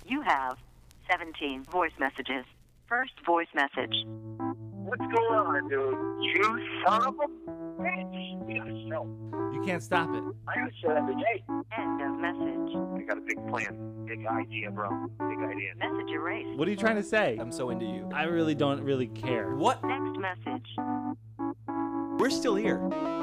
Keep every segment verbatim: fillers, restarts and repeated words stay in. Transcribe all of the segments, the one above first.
You have seventeen voice messages. First voice message. What's going on, dude? You son of a bitch. We gotta sell. You can't stop it. I gotta sell every day. End of message. I got a big plan. Big idea, bro. Big idea. Message erased. What are you trying to say? I'm so into you. I really don't really care. What? Next message. We're still here.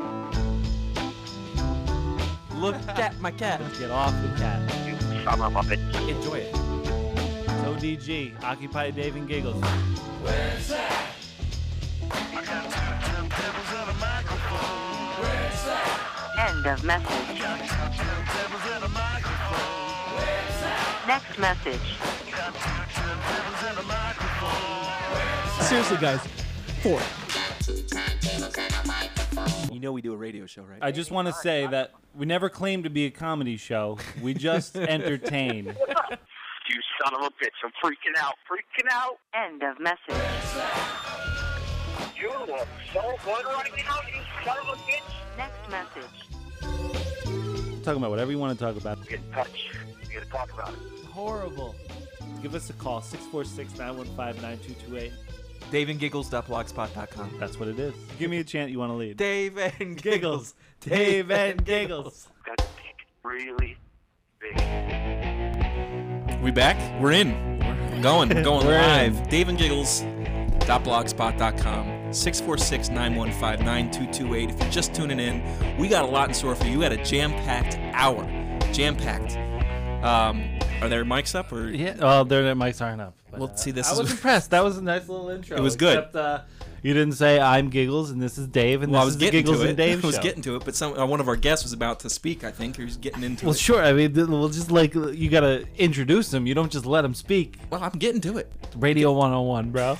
Look at my cat. Get off the cat. You son of a bitch. Enjoy it. It's O D G. Occupy Dave and Giggles. Where's that? I got two turntables and a microphone. Where's that? End of message. I got two turntables and a microphone. Where's that? Next message. I got two turntables and a microphone. Where's that? Seriously, guys. Four. You know we do a radio show, right? I just want to say that we never claimed to be a comedy show. We just entertain. You son of a bitch. I'm freaking out. Freaking out. End of message. You look so good right now, you son of a bitch. Next message. Talking about whatever you want to talk about. Get in touch. We gotta talk about it. Horrible. Give us a call, six four six, nine one five, nine two two eight. dave and giggles dot blogspot dot com. That's what it is. Give me a chant you want to lead. Dave and Giggles. Dave and Giggles. Got big. Really big. We back? We're in. We're going. We're going We're live. in. dave and giggles dot blogspot dot com. six four six, nine one five, nine two two eight. If you're just tuning in, we got a lot in store for you. We had a jam-packed hour. Jam-packed. Um, are there mics up? Or Yeah, well, their mics aren't up. But, Well, uh, see, this I is- was impressed. That was a nice little intro. It was good. Except, uh, you didn't say I'm Giggles and this is Dave and Well, I this was is the getting Giggles to it. and Dave I was show. getting to it, but some uh, one of our guests was about to speak. I think he was getting into Well, it. sure. I mean, th- well, just like you gotta introduce him. You don't just let him speak. Well, I'm getting to it. Radio one oh one, bro.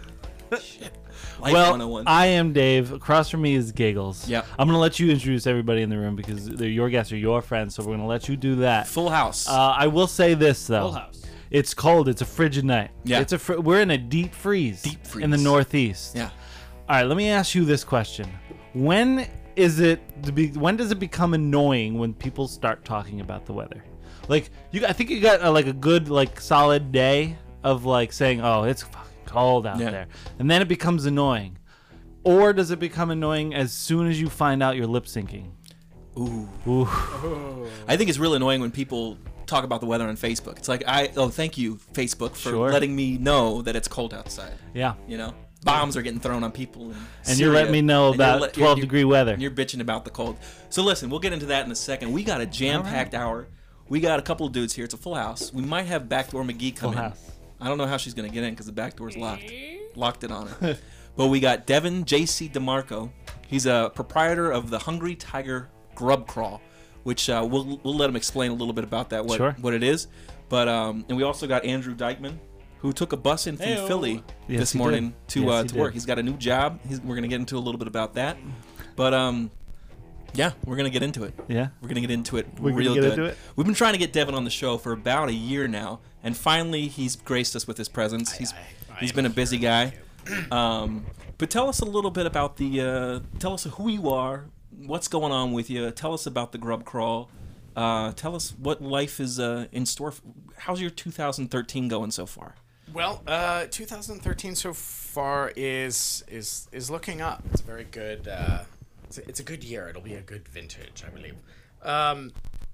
Life well, one oh one. I am Dave. Across from me is Giggles. Yep. I'm gonna let you introduce everybody in the room because they're your guests or your friends. So we're gonna let you do that. Full house. Uh, I will say this though. Full house. It's cold. It's a frigid night. Yeah. It's a. Fr- we're in a deep freeze. Deep freeze. in the Northeast. yeah. All right. Let me ask you this question: When is it to be? When does it become annoying when people start talking about the weather? Like you, I think you got uh, like a good, like solid day of like saying, "Oh, it's fucking cold out Yeah. there," and then it becomes annoying. Or does it become annoying as soon as you find out you're lip syncing? Ooh. Ooh. I think it's real annoying when people talk about the weather on Facebook. It's like, I oh, thank you, Facebook, for Sure. letting me know that it's cold outside. Yeah. You know, bombs are getting thrown on people. In And you're letting Syria, me know and you're about let- twelve you're- degree weather. And you're bitching about the cold. So listen, we'll get into that in a second. We got a jam-packed hour. We got a couple of dudes here. It's a full house. We might have Backdoor McGee come Full in. house. I don't know how she's going to get in because the back door's locked. Locked it on her. But we got Devin J C DeMarco. He's a proprietor of the Hungry Tiger Grub Crawl, which uh, we'll we'll let him explain a little bit about that, what Sure. what it is. But um, and we also got Andrew Dykeman, who took a bus in from Heyo. Philly Yes, this he morning did. to Yes, uh, he to work. did. He's got a new job. He's, we're gonna get into a little bit about that. But um, yeah, we're gonna get into it. Yeah. We're gonna get into it We're gonna real get good. into it? We've been trying to get Devin on the show for about a year now, and finally he's graced us with his presence. He's he's been a busy guy. Um, but tell us a little bit about the. Uh, tell us who you are, what's going on with you. Tell us about the Grub Crawl. Uh, tell us what life is uh, in store. For, how's your two thousand thirteen going so far? Well, uh, two thousand thirteen so far is is is looking up. It's a very good. Uh, it's, a, it's a good year. It'll be a good vintage, I believe. Um,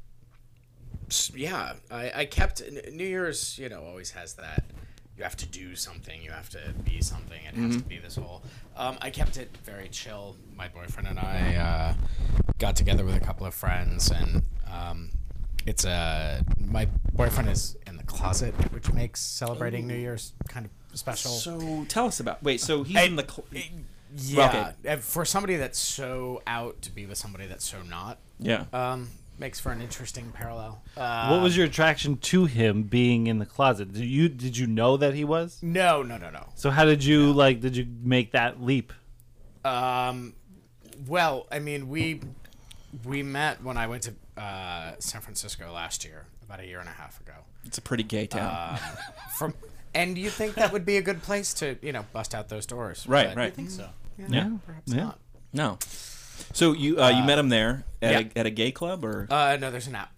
s- yeah, I, I kept N- New Year's. You know, always has that. You have to do something. You have to be something. It has to be this whole. Um, I kept it very chill. My boyfriend and I uh, got together with a couple of friends, and um, it's a. My boyfriend is in the closet, which makes celebrating New Year's kind of special. So tell us about. Wait, so he's I- in the. Cl- yeah, uh, for somebody that's so out to be with somebody that's so not, yeah. um, makes for an interesting parallel. Uh, What was your attraction to him being in the closet? Did you did you know that he was? No, no, no, no. So how did you like? Did you make that leap? Um, well, I mean, we we met when I went to uh, San Francisco last year, about a year and a half ago. It's a pretty gay town. Um, from and you think that would be a good place to you know bust out those doors? Right, but right. You think so? Yeah, Yeah, perhaps yeah. not. no. So you uh, you met him there at, yeah. a, at a gay club or? Uh, no, there's an app for that.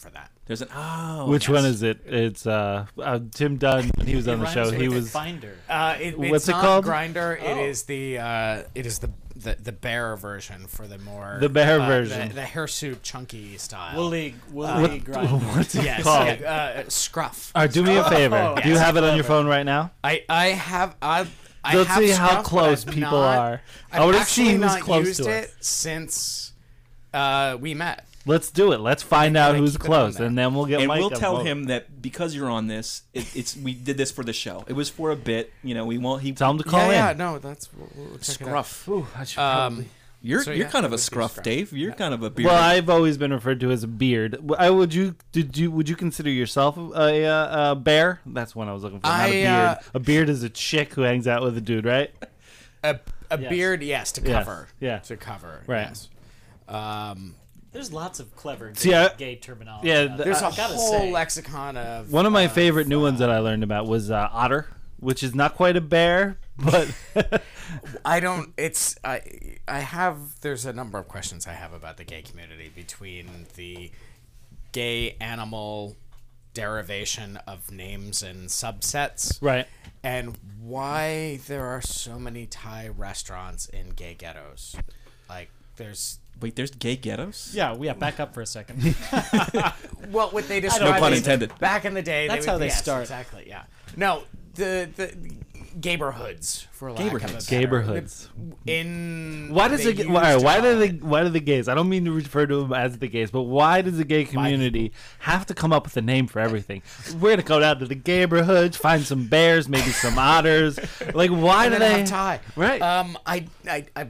There's an oh. Which yes. one is it? It's uh, uh Tim Dunn. When he was on the show, he was. Finder. Uh, it, What's it's it not called? Grinder. Oh. It is the uh, it is the, the the bear version for the more The bear uh, version. the, the hirsute chunky style. Woolly, woolly What, grinder. what's it Yes, called? yeah, uh, scruff. All right, do me a favor. Oh, do you yes. have it on your phone right now? I I have I. I Let's have see how Scruff, but close I've people not- are. I I've wanna actually see who's not close used to it us. since uh, we met. Let's do it. Let's find out gotta who's keep it close, on there. and then we'll get And Mike we'll on tell both. him that because you're on this, it, it's we did this for the show. It was for a bit. You know, we won't. He Tell him to call yeah, in. yeah, no, that's we'll, we'll check it out. scruff. Ooh, I should Um, probably- You're So, you're yeah, kind of it a would be scruff, scruff. Dave. You're kind of a beard. Well, I've always been referred to as a beard. I would you did you would you consider yourself a, a, a bear? That's what I was looking for. Not a I, beard. uh, a beard is a chick who hangs out with a dude, right? A, a Yes. beard, yes, to Yeah, cover. yeah. to cover. Right. Yes. Um, There's lots of clever gay, See, I- gay terminology. Yeah, out the- there. there's a I gotta whole say, lexicon of One of my of, favorite new uh, ones that I learned about was uh, otter, which is not quite a bear, but I don't. It's I. I have. There's a number of questions I have about the gay community between the gay animal derivation of names and subsets, right. and why there are so many Thai restaurants in gay ghettos. Like there's. Wait, there's gay ghettos. yeah, yeah. Back up for a second. Well, what they No describe pun is- intended. Back in the day, That's they would, how they yes, start. Exactly. Yeah. No, the the gayborhoods for lack of a Gayborhoods. better- Gayborhoods. In Why does they it? Why, used why do to- they? Why do the gays? I don't mean to refer to them as the gays, but why does the gay community have to come up with a name for everything? We're gonna go down to the neighborhoods, find some bears, maybe some otters. Like, why And do then they? have Thai? Right. Um. I. I. I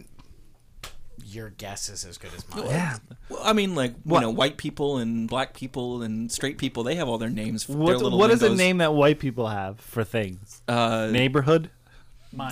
your guess is as good as mine. Yeah. Well, I mean, like What? you know, white people and black people and straight people, they have all their names. For their What, little what is a lingos. name that white people have for things? Uh, Neighborhood. Mine.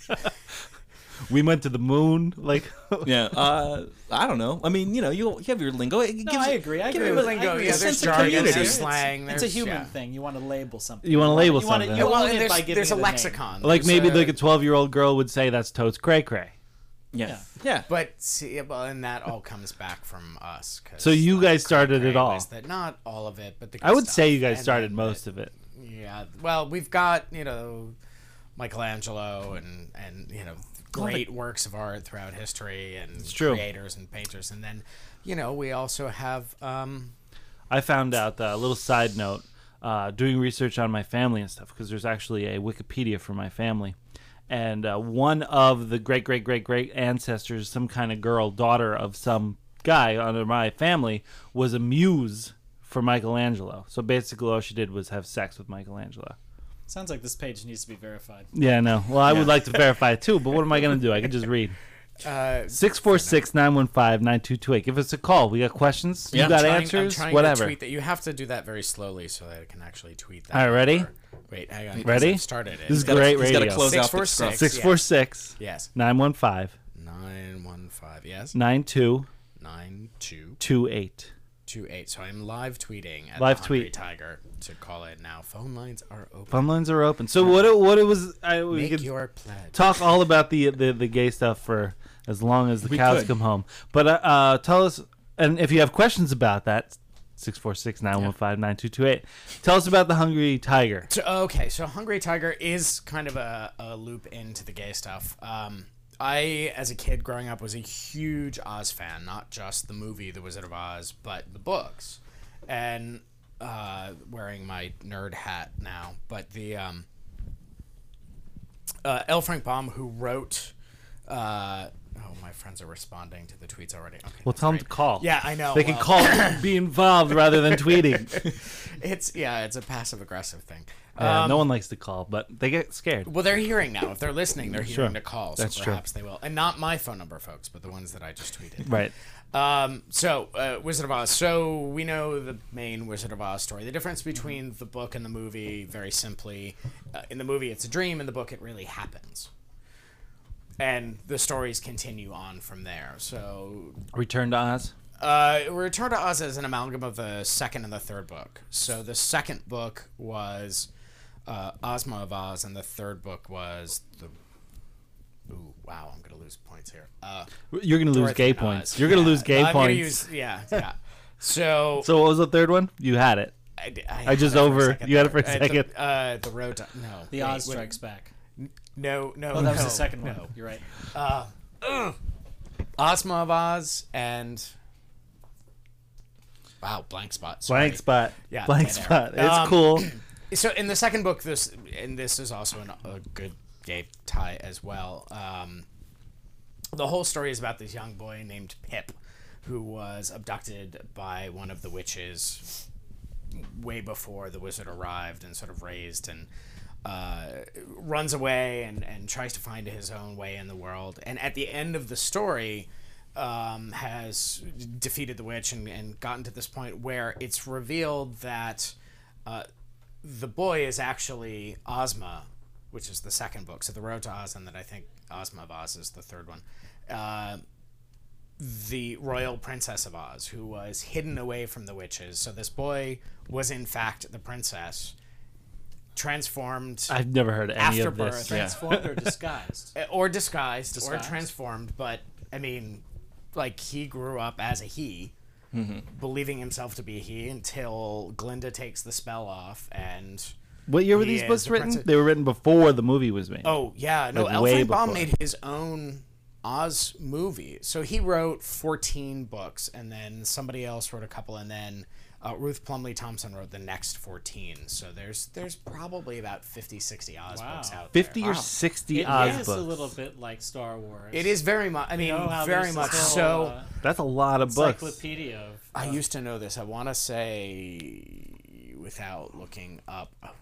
We went to the moon. Like, yeah. Uh, I don't know. I mean, you know, you, you have your lingo. It No, gives I it- agree. I give agree it with a- I lingo, agree. yeah, It's there's sense of jargon, community. there's It's- slang, It's a there's- human yeah. thing. You want to label something. You wanna label you wanna, something. You Well, own and it by there's, giving there's it a name. lexicon. like There's maybe a- like a twelve-year-old girl would say that's totes cray cray. Yeah. Yeah. But see, well, and that all comes back from us. 'cause, So you like, guys started cray it all. was That not all of it, but the. I good would stuff. say you guys And started then most the- of it. Yeah. Well, we've got you know, Michelangelo and and you know great works of art throughout history and true. creators and painters, and then you know we also have um. I found out uh, a little side note uh, doing research on my family and stuff because there's actually a Wikipedia for my family, and uh, one of the great great great great ancestors, some kind of girl, daughter of some guy under my family, was a muse for Michelangelo. So basically, all she did was have sex with Michelangelo. Sounds like this page needs to be verified. Yeah, no. Well, I would like to verify it too, but what am I going to do? I can just read. Uh, six four six, nine one five, nine two two eight. Give us a call. We got questions. Yeah. You got trying- answers? I'm trying Whatever. To tweet that. You have to do that very slowly so that I can actually tweet that. All right, ready? number. Wait, hang on. 'cause Ready? I've started it. This is He's gotta- great he's gotta radio. close out Six four the scruff. six. six four six, Yes. nine one five, Nine one five. Yes. nine two Nine two two eight. two eight. So I'm live tweeting at Live the Hungry tweet. Tiger to call it now. Phone lines are open. Phone lines are open. So what it, what it was, I, we Make could your pledge. talk all about the, the, the gay stuff for as long as the We cows could. come home. But uh, uh, tell us, and if you have questions about that, six four six, nine one five, nine two two eight. Tell us about the Hungry Tiger. So, okay, so Hungry Tiger is kind of a, a loop into the gay stuff. Um, I, as a kid growing up, was a huge Oz fan, not just the movie The Wizard of Oz, but the books. And uh, wearing my nerd hat now, but the um, uh, L. Frank Baum, who wrote. Uh, oh, my friends are responding to the tweets already. Okay, Well, that's tell them great. to call. Yeah, I know. They can well, call, be involved rather than tweeting. It's yeah, it's a passive aggressive thing. Yeah, Um, no one likes to call, but they get scared. Well, they're hearing now. If they're listening, they're hearing Sure. the call. So That's true. perhaps they will. And not my phone number, folks, but the ones that I just tweeted. Right. Um, so, uh, Wizard of Oz. So, we know the main Wizard of Oz story. The difference between the book and the movie, very simply, uh, in the movie, it's a dream. In the book, it really happens. And the stories continue on from there. So, Return to Oz. uh, Return to Oz is an amalgam of the second and the third book. So, the second book was uh, Ozma of Oz, and the third book was the. Ooh, wow, I'm gonna lose points here. Uh, You're going to lose Dorothy gay and points. Oz. You're going to Yeah, lose gay I'm gonna points. use- yeah, yeah. So, So what was the third one? You had it. I, I, I just had it for a over- second you had it for a there. Uh, second. The, uh, the road to no. The wait, Oz wait. Strikes Back. No, no. Oh, that was no, the second one. no. You're right. Uh, ugh. Ozma of Oz and wow, blank spot. Sorry. Blank spot. Yeah, Blank dead air. spot. It's Um, cool. So in the second book, this and this is also an, a good gay tie as well. Um, the whole story is about this young boy named Pip, who was abducted by one of the witches way before the wizard arrived, and sort of raised and uh, runs away and, and tries to find his own way in the world. And at the end of the story, um, has defeated the witch and, and gotten to this point where it's revealed that uh, the boy is actually Ozma, which is the second book. So The Road to Oz, and then I think Ozma of Oz is the third one. Uh, the royal princess of Oz, who was hidden away from the witches. So this boy was in fact the princess, transformed I've never heard any after of this. birth. Transformed or disguised? or disguised, or Disguised. transformed. But I mean, like, he grew up as a he, believing himself to be a he, until Glinda takes the spell off. And What year were He these is books the written? princess- They were written before the movie was made. oh yeah, no, Like, way Elfenbaum before. made his own Oz movie. So he wrote fourteen books, and then somebody else wrote a couple, and then uh, Ruth Plumley Thompson wrote the next fourteen. So there's there's probably about fifty, sixty Oz Wow. books out fifty there. or sixty It Oz is books. a little bit like Star Wars. It is very much. I mean, You know how very there's much this so. whole, uh, That's a lot of books. encyclopedia of. I used to know this. I want to say, without looking up, uh,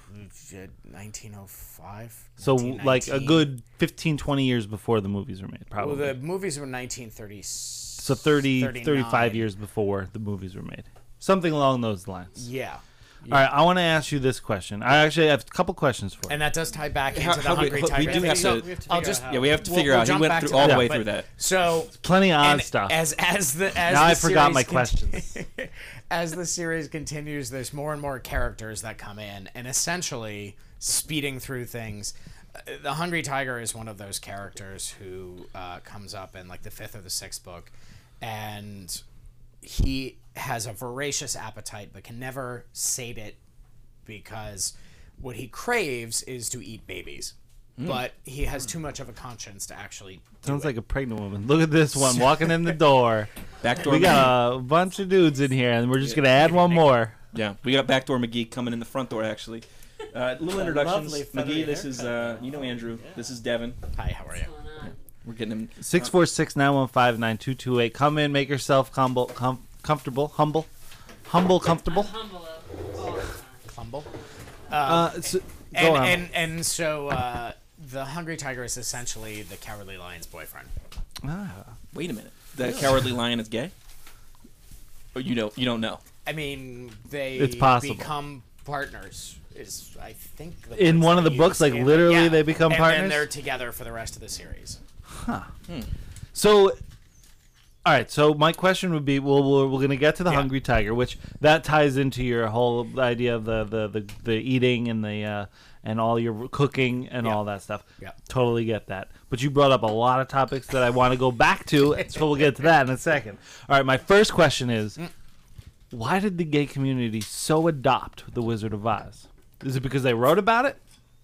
nineteen oh five. So like a good fifteen, twenty years before the movies were made, probably. Well, the movies were nineteen thirty. so thirty, thirty-five years before the movies were made. Something along those lines. Yeah. All right, I want to ask you this question. I actually have a couple questions for you. And that does tie back into How- the how we- Hungry we Tiger. do thing. have So to- We have to I'll figure just out how- Yeah, we have to we'll- figure we'll out. He jump went back through to all the that, way but- through that. So Plenty of Oz and stuff. As as the as Now the I forgot series my con- questions. as the series continues, there's more and more characters that come in, and essentially speeding through things. Uh, The Hungry Tiger is one of those characters who uh, comes up in like the fifth or the sixth book, and he has a voracious appetite but can never sate it, because what he craves is to eat babies. But he has too much of a conscience to actually do Sounds it. like a pregnant woman. Look at this one walking in the door. Backdoor We McGee. got a bunch of dudes in here, and we're just gonna add one more. Yeah, we got Backdoor McGee coming in the front door, actually. Uh, little introductions. lovely feathery McGee, this is, uh, haircut. you know Andrew. This is Devin. Hi, how are you? We're getting him. Six four six nine one five nine two two eight. Come in, make yourself humble, com- comfortable, humble, humble, comfortable. Humble up all the time. Humble. Uh, so, go And, on. and and so uh, the Hungry Tiger is essentially the Cowardly Lion's boyfriend. Ah. Wait a minute. The Cowardly Lion is gay? Or you don't, you don't know? I mean, they It's possible. become partners. Is I think the In words one of they the books, use. like, Yeah. literally Yeah. they become and partners? And they're together for the rest of the series. So, all right. So my question would be: Well, we're, we're going to get to the Yeah. Hungry Tiger, which that ties into your whole idea of the the, the, the eating and the uh, and all your cooking and Yeah. all that stuff. Yeah. Totally get that. But you brought up a lot of topics that I want to go back to, so we'll get to that in a second. All right. My first question is: Why did the gay community so adopt the Wizard of Oz? Is it because they wrote about it?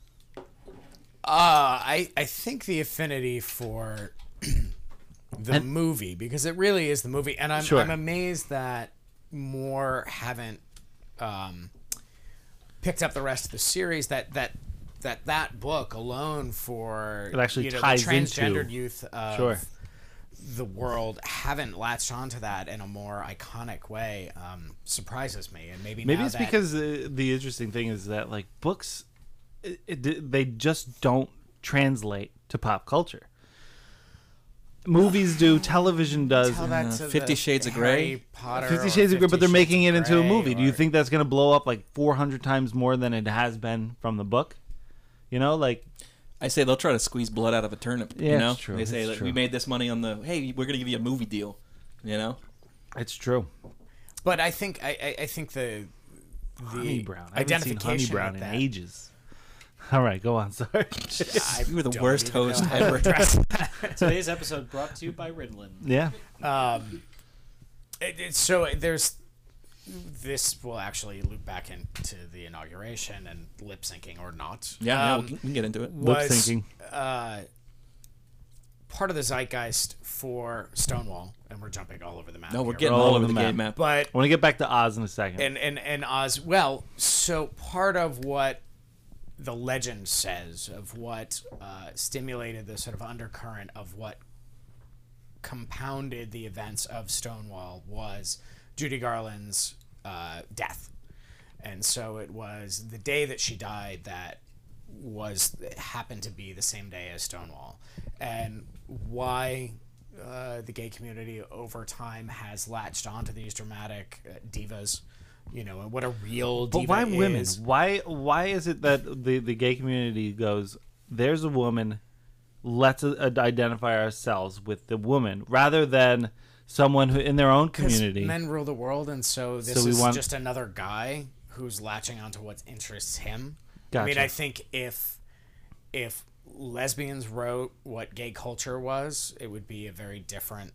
Uh, I I think the affinity for the And- movie, because it really is the movie, and I'm Sure. I'm amazed that more haven't um, picked up the rest of the series. That that that that book alone for It actually you know, ties the transgendered into- youth of Sure. the world haven't latched onto that in a more iconic way um, surprises me, and maybe Maybe now it's that, because uh, the interesting thing is that like books, it, it, they just don't translate to pop culture. Movies do, television does. tell that uh, to Fifty the Shades of Harry Grey? Potter Fifty or Shades of Grey, but they're Fifty making it Shades into a of movie. Grey, Do you or- think that's going to blow up like four hundred times more than it has been from the book? You know, like I say they'll try to squeeze blood out of a turnip. Yeah, you know, it's true, they say it's that true. we made this money on the. Hey, we're gonna give you a movie deal. You know, it's true. But I think I, I, I think the the Honey Brown. I haven't seen identification Honey Brown with in that, ages. All right, go on. Sorry. I you were the don't worst even know host how to ever. address that. Today's episode brought to you by Ritalin. yeah. Um, it, it, so there's this will actually loop back into the inauguration and lip syncing or not. Yeah, yeah, Um, we can get into it. Lip was, syncing. Uh, part of the zeitgeist for Stonewall, and we're jumping all over the map. No, we're here, getting All all over over the the game map. map. but I want to get back to Oz in a second. and and and Oz. Well, so part of what the legend says of what uh, stimulated the sort of undercurrent of what compounded the events of Stonewall was Judy Garland's uh, death, and so it was the day that she died that was happened to be the same day as Stonewall, and why. Uh, the gay community over time has latched onto these dramatic uh, divas, you know, and what a real diva But why women? is. Why why is it that the, the gay community goes, there's a woman, let's uh, identify ourselves with the woman, rather than someone who in their own 'Cause community? men rule the world, and so this So we is want- just another guy who's latching onto what interests him. I mean, Gotcha. I think if if lesbians wrote what gay culture was, it would be a very different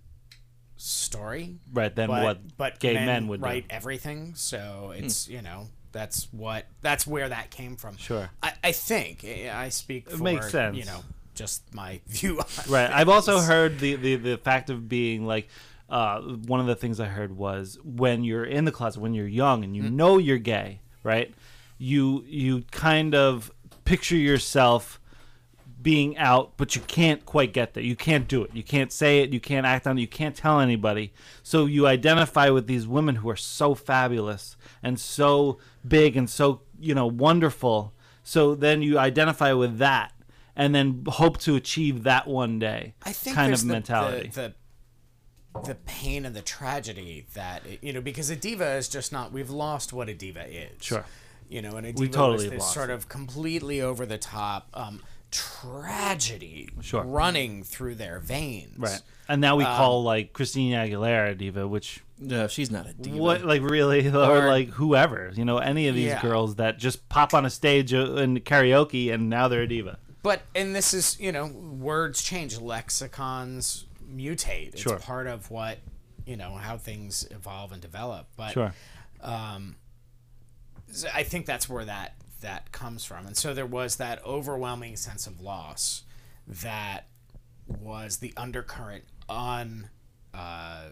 story. Right, than but, what but gay men, men would do. write everything, so it's you know that's what that's where that came from. Sure. I, I think I speak for makes sense. you know just my view on Right. I've also things. heard the, the, the fact of being like, uh, one of the things I heard was when you're in the closet, when you're young and you Mm. know you're gay, right? You you kind of picture yourself being out, but you can't quite get there. You can't do it. You can't say it. You can't act on it. You can't tell anybody. So you identify with these women who are so fabulous and so big and so, you know, wonderful. So then you identify with that and then hope to achieve that one day. I think kind there's of the, mentality. The, the the pain and the tragedy that it, you know, because a diva is just not. We've lost what a diva is. Sure. You know, and a diva We totally was have this lost sort it. of completely over the top um, tragedy Sure. running through their veins. Right. And now we Um, call like Christina Aguilera a diva, which No, she's not a diva. what like really or, Or- like whoever, you know, any of these Yeah. girls that just pop on a stage uh, in karaoke and now they're a diva. But and this is you know words change, lexicons mutate. It's Sure. part of what you know how things evolve and develop. But Sure. um, so I think that's where that that comes from. And so there was that overwhelming sense of loss that was the undercurrent on uh,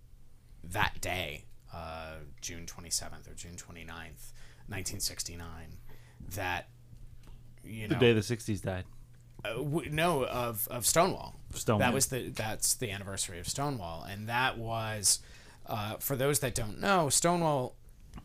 that day, uh, June twenty-seventh or June twenty-ninth, nineteen sixty-nine, that, you know, The day the sixties died. uh, w- no, of, of Stonewall. Stonewall. That was the that's the anniversary of Stonewall, and that was, uh, for those that don't know, Stonewall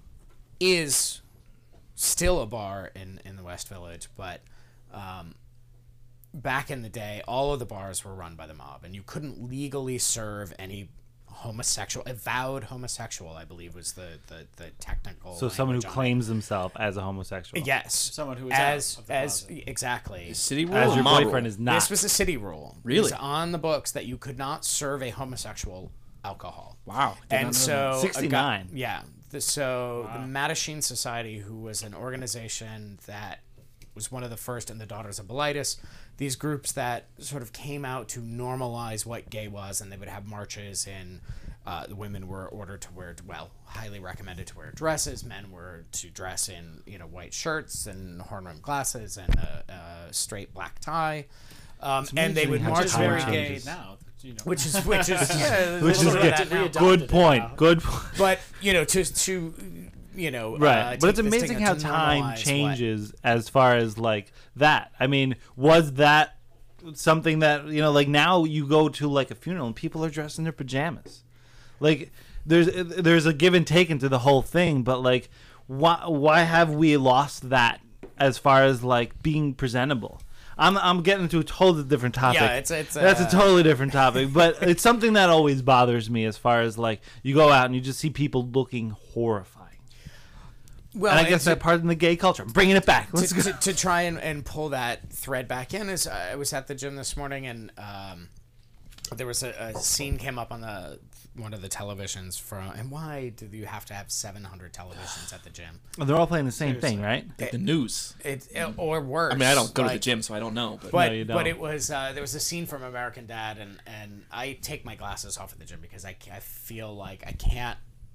is still a bar in, in the West Village, but um, back in the day, all of the bars were run by the mob, and you couldn't legally serve any homosexual, avowed homosexual, I believe was the, the, the technical. So someone who language on it. claims himself as a homosexual. Yes, Someone who is as out of the as closet. exactly. City rule As or your mob boyfriend rule? is not. This was a city rule. Really? It was on the books that you could not serve a homosexual alcohol. Wow. Did not know And that. so a sixty-nine. guy- yeah. The, so the Mattachine Society, who was an organization that was one of the first in the Daughters of Bilitis, these groups that sort of came out to normalize what gay was, and they would have marches, and uh, the women were ordered to wear, well, highly recommended to wear dresses. Men were to dress in, you know, white shirts and horn-rimmed glasses and a, a straight black tie. Um, and they amazing would how march Which is time very around. gay changes. now. You know. Which is which is yeah, Which is there's a little good. bit of that now. Readopted Good it point. now. Good point. But you know, to to you know, Right. uh, but it's take this amazing thing how to time normalize what- changes as far as like that. I mean, was that something that, you know, like now you go to like a funeral and people are dressed in their pajamas. Like there's there's a give and take into the whole thing, but like why why have we lost that as far as like being presentable? I'm I'm getting into a totally different topic. Yeah, it's- it's, that's a uh, totally different topic, but it's something that always bothers me as far as like you go out and you just see people looking horrifying. Well, And I and guess to, that part in the gay culture. I'm bringing it back. Let's to, go. to, to try and, and pull that thread back in is I was at the gym this morning and um, there was a, a scene came up on the one of the televisions from, and why do you have to have seven hundred televisions at the gym? They're all playing the same thing, right? Like the news. It, it or worse. I mean, I don't go to the like- gym, so I don't know. But, But No, you but don't. it was uh, there was a scene from American Dad, and and I take my glasses off at the gym because I, ca- I feel like I can't.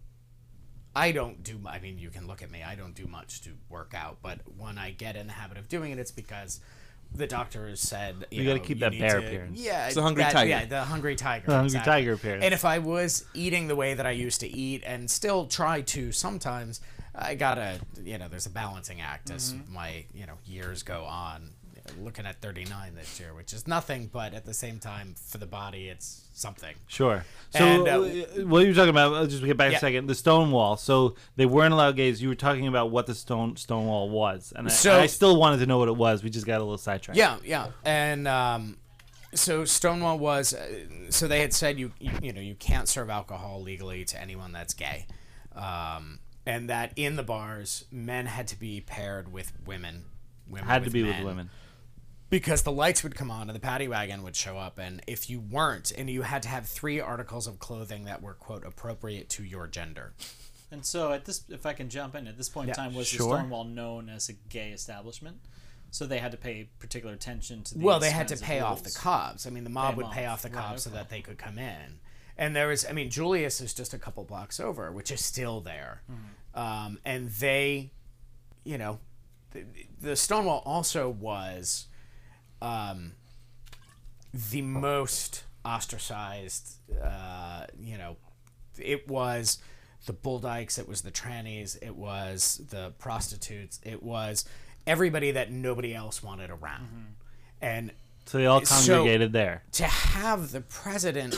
I don't do. I mean, you can look at me. I don't do much to work out, but when I get in the habit of doing it, it's because the doctor has said you, You gotta know, keep you that need bear to- appearance. Yeah, It's the hungry that- tiger. Yeah, the hungry tiger. The hungry exactly. tiger appearance. And if I was eating the way that I used to eat, and still try to sometimes, I gotta, you know, there's a balancing act as Mm-hmm. my, you know, years go on. Looking at thirty-nine this year, which is nothing, but at the same time, for the body, it's something. Sure. So, And, uh, uh, what you were talking about? I'll just get back Yeah. a second. The Stonewall. So they weren't allowed gays. You were talking about what the Stone Stonewall was, and I, So- I still wanted to know what it was. We just got a little sidetracked. Yeah, yeah, and um, so Stonewall was, uh, so they had said you, you, you know, you can't serve alcohol legally to anyone that's gay, um, and that in the bars, men had to be paired with women. Women Had to with be with men. women. Because the lights would come on and the paddy wagon would show up, and if you weren't, and you had to have three articles of clothing that were quote appropriate to your gender. And so at this, if I can jump in, at this point in Yeah, time, was sure. the Stonewall known as a gay establishment? So they had to pay particular attention to these Well, they had to kinds of pay off the rules. cops. I mean, the mob them would pay off. off the Right, cops so okay. that they could come in. And there was, I mean, Julius is just a couple blocks over, which is still there. Mm-hmm. Um, and they, you know, the, the Stonewall also was um, the most ostracized, uh, you know, it was the bull dykes, it was the trannies, it was the prostitutes, it was everybody that nobody else wanted around. Mm-hmm. And So they all So- congregated there. to have the president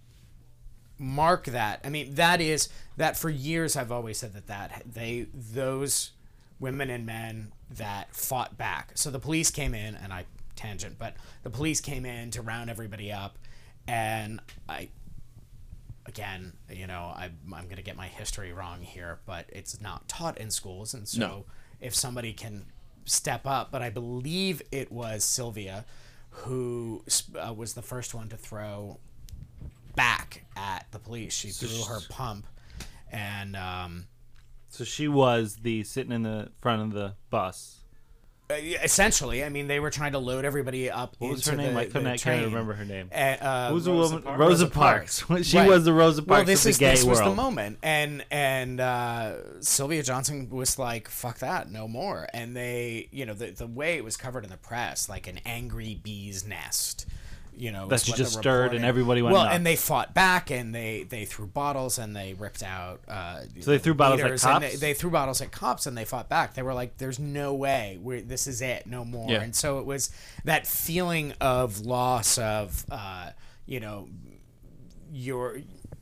mark that, I mean, that is that for years I've always said that that they those women and men that fought back. So the police came in, and I tangent, but the police came in to round everybody up, and I again, you know, I, I'm going to get my history wrong here, but it's not taught in schools, and so No. if somebody can step up, but I believe it was Sylvia who uh, was the first one to throw back at the police. She threw her pump, and um, So she was the sitting in the front of the bus. uh, essentially, I mean, they were trying to load everybody up What into was her name? the, I couldn't. the I train. can't remember her name. Uh, uh, Who's the Rosa woman? Parks? Rosa Rosa Parks. Parks. She Right. was the Rosa Parks Well, this of is the gay this was world. the moment, and and uh, Sylvia Johnson was like, "Fuck that, no more." And they, you know, the the way it was covered in the press, like an angry bee's nest. You know, That is she what just the stirred and reporting- everybody went well, nuts. and they fought back, and they they threw bottles, and they ripped out. Uh, So they threw bottles at leaders, and cops? They, they threw bottles at cops, and they fought back. They were like, "There's no way. We're, this is it. No more." Yeah. And so it was that feeling of loss of, uh, you know, your.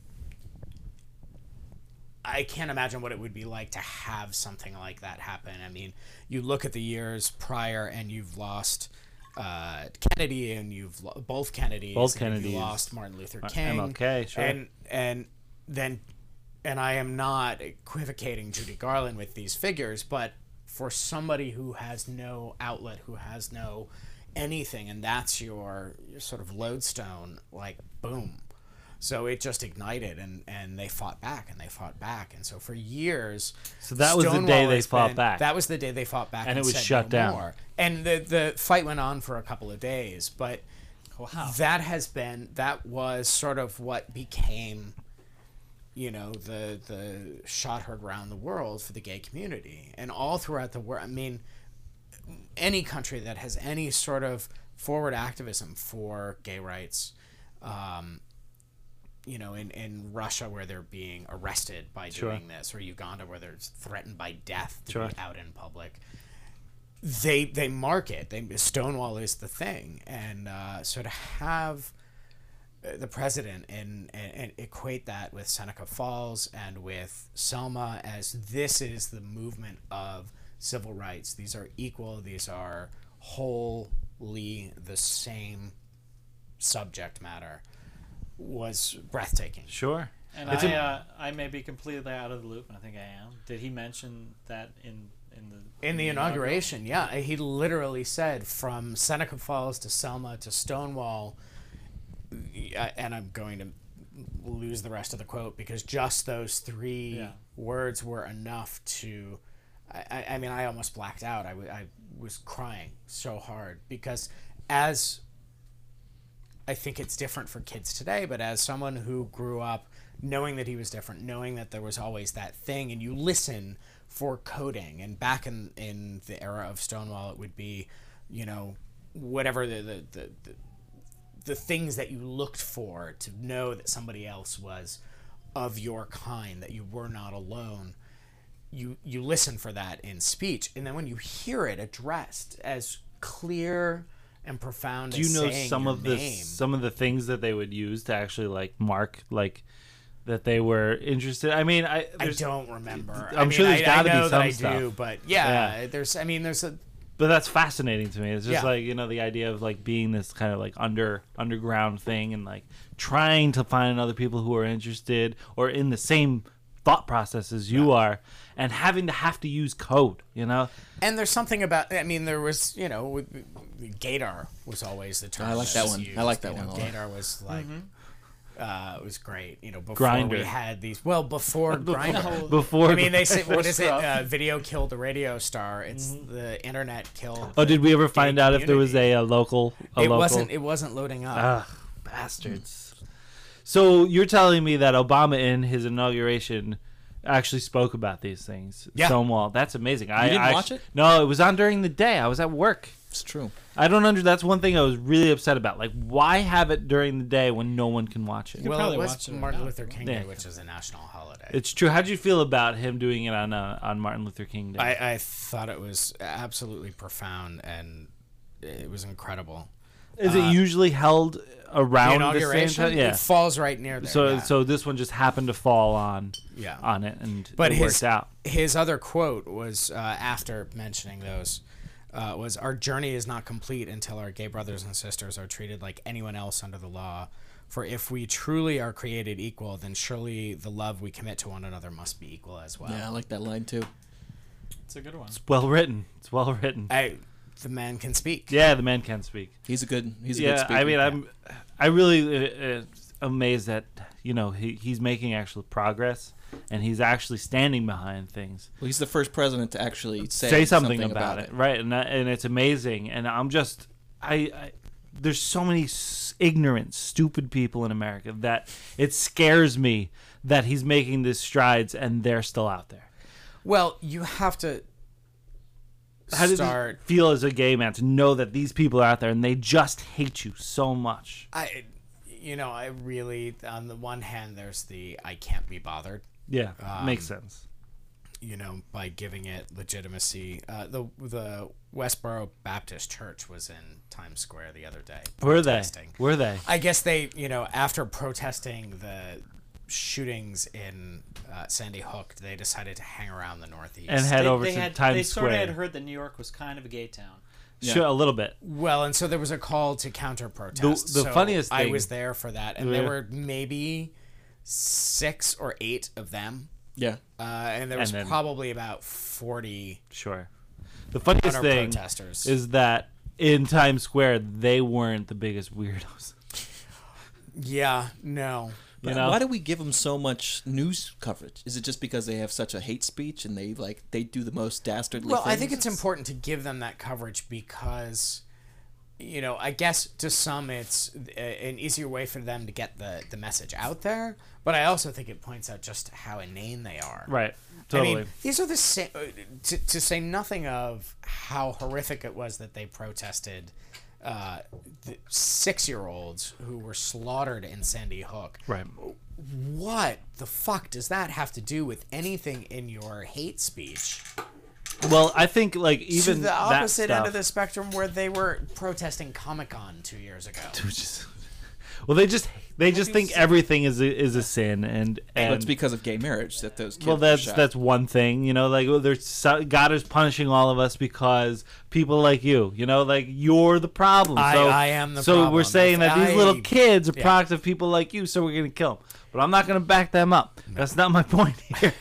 I can't imagine what it would be like to have something like that happen. I mean, you look at the years prior, and you've lost uh, Kennedy, and you've lo- both Kennedys, Both and Kennedys. you lost Martin Luther Uh, King, M L K, sure. and and then, and I am not equivocating Judy Garland with these figures, but for somebody who has no outlet, who has no anything, and that's your your sort of lodestone, like boom. So it just ignited, and, and they fought back, and they fought back, and so for years. So that was the Stonewall day they has fought been- back. That was the day they fought back, And and, it was said shut no down. more. And the the fight went on for a couple of days, but Wow. that has been that was sort of what became, you know, the the shot heard around the world for the gay community, and all throughout the world. I mean, any country that has any sort of forward activism for gay rights, um, you know, in, in Russia where they're being arrested by Sure. doing this, or Uganda where they're threatened by death to Sure. be out in public. They they mark it. They Stonewall is the thing, and uh, so to have uh, the president and, and and equate that with Seneca Falls and with Selma as this is the movement of civil rights. These are equal. These are wholly the same subject matter. Was breathtaking. Sure. And It's I, a- uh, I may be completely out of the loop, and I think I am. Did he mention that in in the In the inauguration, yeah, he literally said from Seneca Falls to Selma to Stonewall, and I'm going to lose the rest of the quote because just those three Yeah. words were enough to. I, I mean, I almost blacked out. I, w- I was crying so hard because as I think it's different for kids today, but as someone who grew up knowing that he was different, knowing that there was always that thing, and you listen for coding, and back in, in the era of Stonewall, it would be, you know, whatever the the, the, the the things that you looked for to know that somebody else was of your kind, that you were not alone. You you listen for that in speech, and then when you hear it addressed as clear and profound Do you as know saying some your of the name, some of the things that they would use to actually like mark like that they were interested? I mean, I I there's, don't remember. I'm I mean, sure there's I, gotta I be know some that I stuff. do, but yeah, Yeah. there's. I mean, there's a. but that's fascinating to me. It's just Yeah. like, you know, the idea of like being this kind of like under underground thing and like trying to find other people who are interested or in the same thought process as you are, and having to have to use code, you know. And there's something about. I mean, there was, you know, with- Gaydar was always the term. I like that was one. I used, like that you know, one a lot. Gaydar was like. Uh, it was great, you know. Before Grindr. we had these, well, before Grindr. Before I mean, they say, what is it? rough. Uh, video killed the radio star. It's the internet killed. Oh, the did we ever gay find out if there was community. a, a local a It local wasn't. It wasn't loading up. Ugh, bastards. So you're telling me that Obama in his inauguration actually spoke about these things? Yeah. Stonewall. That's amazing. I didn't I watch actu- it? No, it was on during the day. I was at work. It's true. I don't under. That's one thing I was really upset about. Like, why have it during the day when no one can watch it? well, probably it was watch it right Martin now. Luther King Yeah. Day, which is a national holiday. It's true. How'd you feel about him doing it on uh, on Martin Luther King Day? I, I thought it was absolutely profound, and it was incredible. Is it usually held The around the same inauguration, time? Yeah. it falls right near there. So yeah. so this one just happened to fall on Yeah. on it, and But it his worked out. his other quote was uh, after mentioning those uh, was our journey is not complete until our gay brothers and sisters are treated like anyone else under the law. For if we truly are created equal, then surely the love we commit to one another must be equal as well. Yeah, I like that line too. It's a good one. It's well written. It's well written. I, the man can speak. Yeah, the man can speak. He's a good. He's a good Yeah, speaker. I mean, I'm, I really uh, uh, amazed that you know he he's making actual progress, and he's actually standing behind things. Well, he's the first president to actually say, Say something, about, it, right? And that, and it's amazing. And I'm just, I, I there's so many s- ignorant, stupid people in America that it scares me that he's making these strides and they're still out there. Well, you have to How does start. it feel as a gay man to know that these people are out there and they just hate you so much? I, you know, I really, on the one hand, there's the I can't be bothered. Yeah, Um, makes sense. You know, by giving it legitimacy. Uh, the the Westboro Baptist Church was in Times Square the other day. Were they? protesting. Were they? I guess they, you know, after protesting the shootings in uh, Sandy Hook, they decided to hang around the Northeast. And head They, over they to had, Times they Square. sort of had heard that New York was kind of a gay town. Sure, a little bit. Well, and so there was a call to counter protest. The- the So funniest I thing- was there for that, and Yeah. there were maybe six or eight of them, Yeah. uh, and there was And then- probably about forty Sure. The funniest counter thing protesters. is that in Times Square they weren't the biggest weirdos. Yeah, no. You But know? why do we give them so much news coverage? Is it just because they have such a hate speech and they like they do the most dastardly Well, things? I think it's important to give them that coverage because, you know, I guess to some it's a- an easier way for them to get the, the message out there. But I also think it points out just how inane they are. Right. Totally. I mean, these are the same. To, to say nothing of how horrific it was that they protested uh, the six-year-olds who were slaughtered in Sandy Hook. right. What the fuck does that have to do with anything in your hate speech? Well, I think like even to the that opposite end stuff- of the spectrum, where they were protesting Comic-Con two years ago. which is- well, they just they just think everything is a, is a sin, and and But it's because of gay marriage that those kids well, were that's shot. that's one thing, you know. Like, well, there's so- God is punishing all of us because people like you, you know, like you're the problem. I- so, I am the so problem. we're saying that these I- little kids are yeah. products of people like you, so we're gonna kill them. But I'm not gonna back them up. That's not my point here.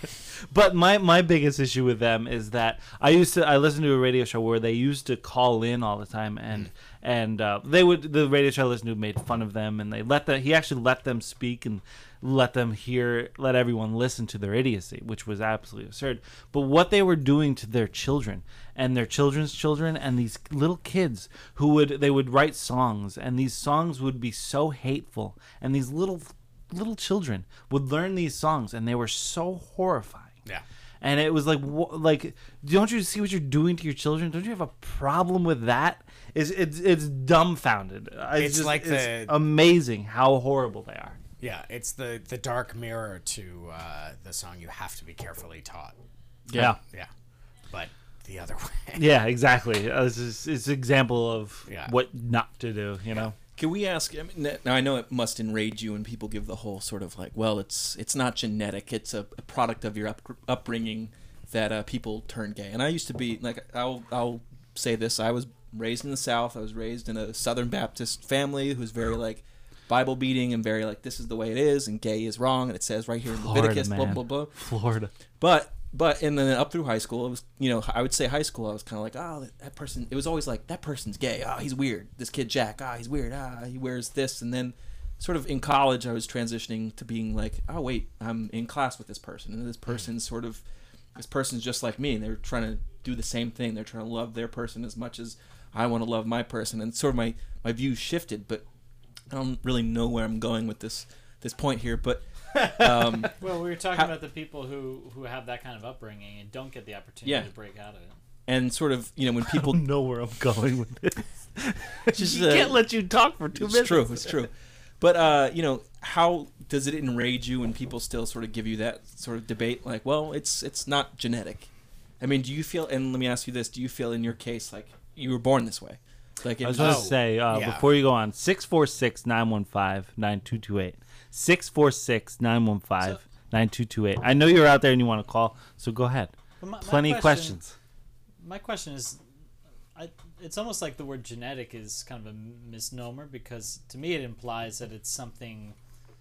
But my, my biggest issue with them is that I used to I listened to a radio show where they used to call in all the time, and and uh, they would the radio show I listened to made fun of them, and they let the he actually let them speak and let them hear let everyone listen to their idiocy, which was absolutely absurd. But what they were doing to their children and their children's children and these little kids who would they would write songs, and these songs would be so hateful, and these little little children would learn these songs, and they were so horrifying. Yeah. And it was like, wh- like, don't you see what you're doing to your children? Don't you have a problem with that? It's it's, it's dumbfounded. It's, It's just, like it's the- amazing how horrible they are. Yeah, it's the the dark mirror to uh, the song "You Have to Be Carefully Taught." Yeah, Yeah, but the other way. yeah, exactly. Uh, It's just, it's an example of Yeah. what not to do. You know. Can we ask? I mean, now I know it must enrage you when people give the whole sort of like, well, it's it's not genetic; it's a, a product of your up, upbringing that uh, people turn gay. And I used to be like, I'll I'll say this: I was raised in the South. I was raised in a Southern Baptist family who's very like Bible beating and very like, this is the way it is, and gay is wrong, and it says right here in Florida, Leviticus, blah man. blah blah. Florida. But but and then up through high school, it was, you know, I would say high school, I was kind of like, oh, that, that person. It was always like, that person's gay. Oh, he's weird. This kid Jack. Ah, oh, he's weird. Ah, he wears this. And then, sort of in college, I was transitioning to being like, oh wait, I'm in class with this person, and this person's sort of, this person's just like me, and they're trying to do the same thing. They're trying to love their person as much as I want to love my person, and sort of my my views shifted. But I don't really know where I'm going with this this point here, but. Um, Well, we were talking How- about the people who, who have that kind of upbringing and don't get the opportunity Yeah. to break out of it. and sort of, you know, when I people don't know where I'm going with this. Just, you uh, can't let you talk for two it's minutes. true, it's true. But uh, you know, how does it enrage you when people still sort of give you that sort of debate? Like, well, it's it's not genetic. I mean, do you feel? And let me ask you this: do you feel in your case like you were born this way? Like, I was it, going to Oh, say, uh, yeah. before you go on, six four six, nine one five, nine two two eight. six four six, nine one five, nine two two eight. I know you're out there and you want to call, so go ahead. But my- my Plenty of question- questions. My question is, I, it's almost like the word genetic is kind of a misnomer, because to me it implies that it's something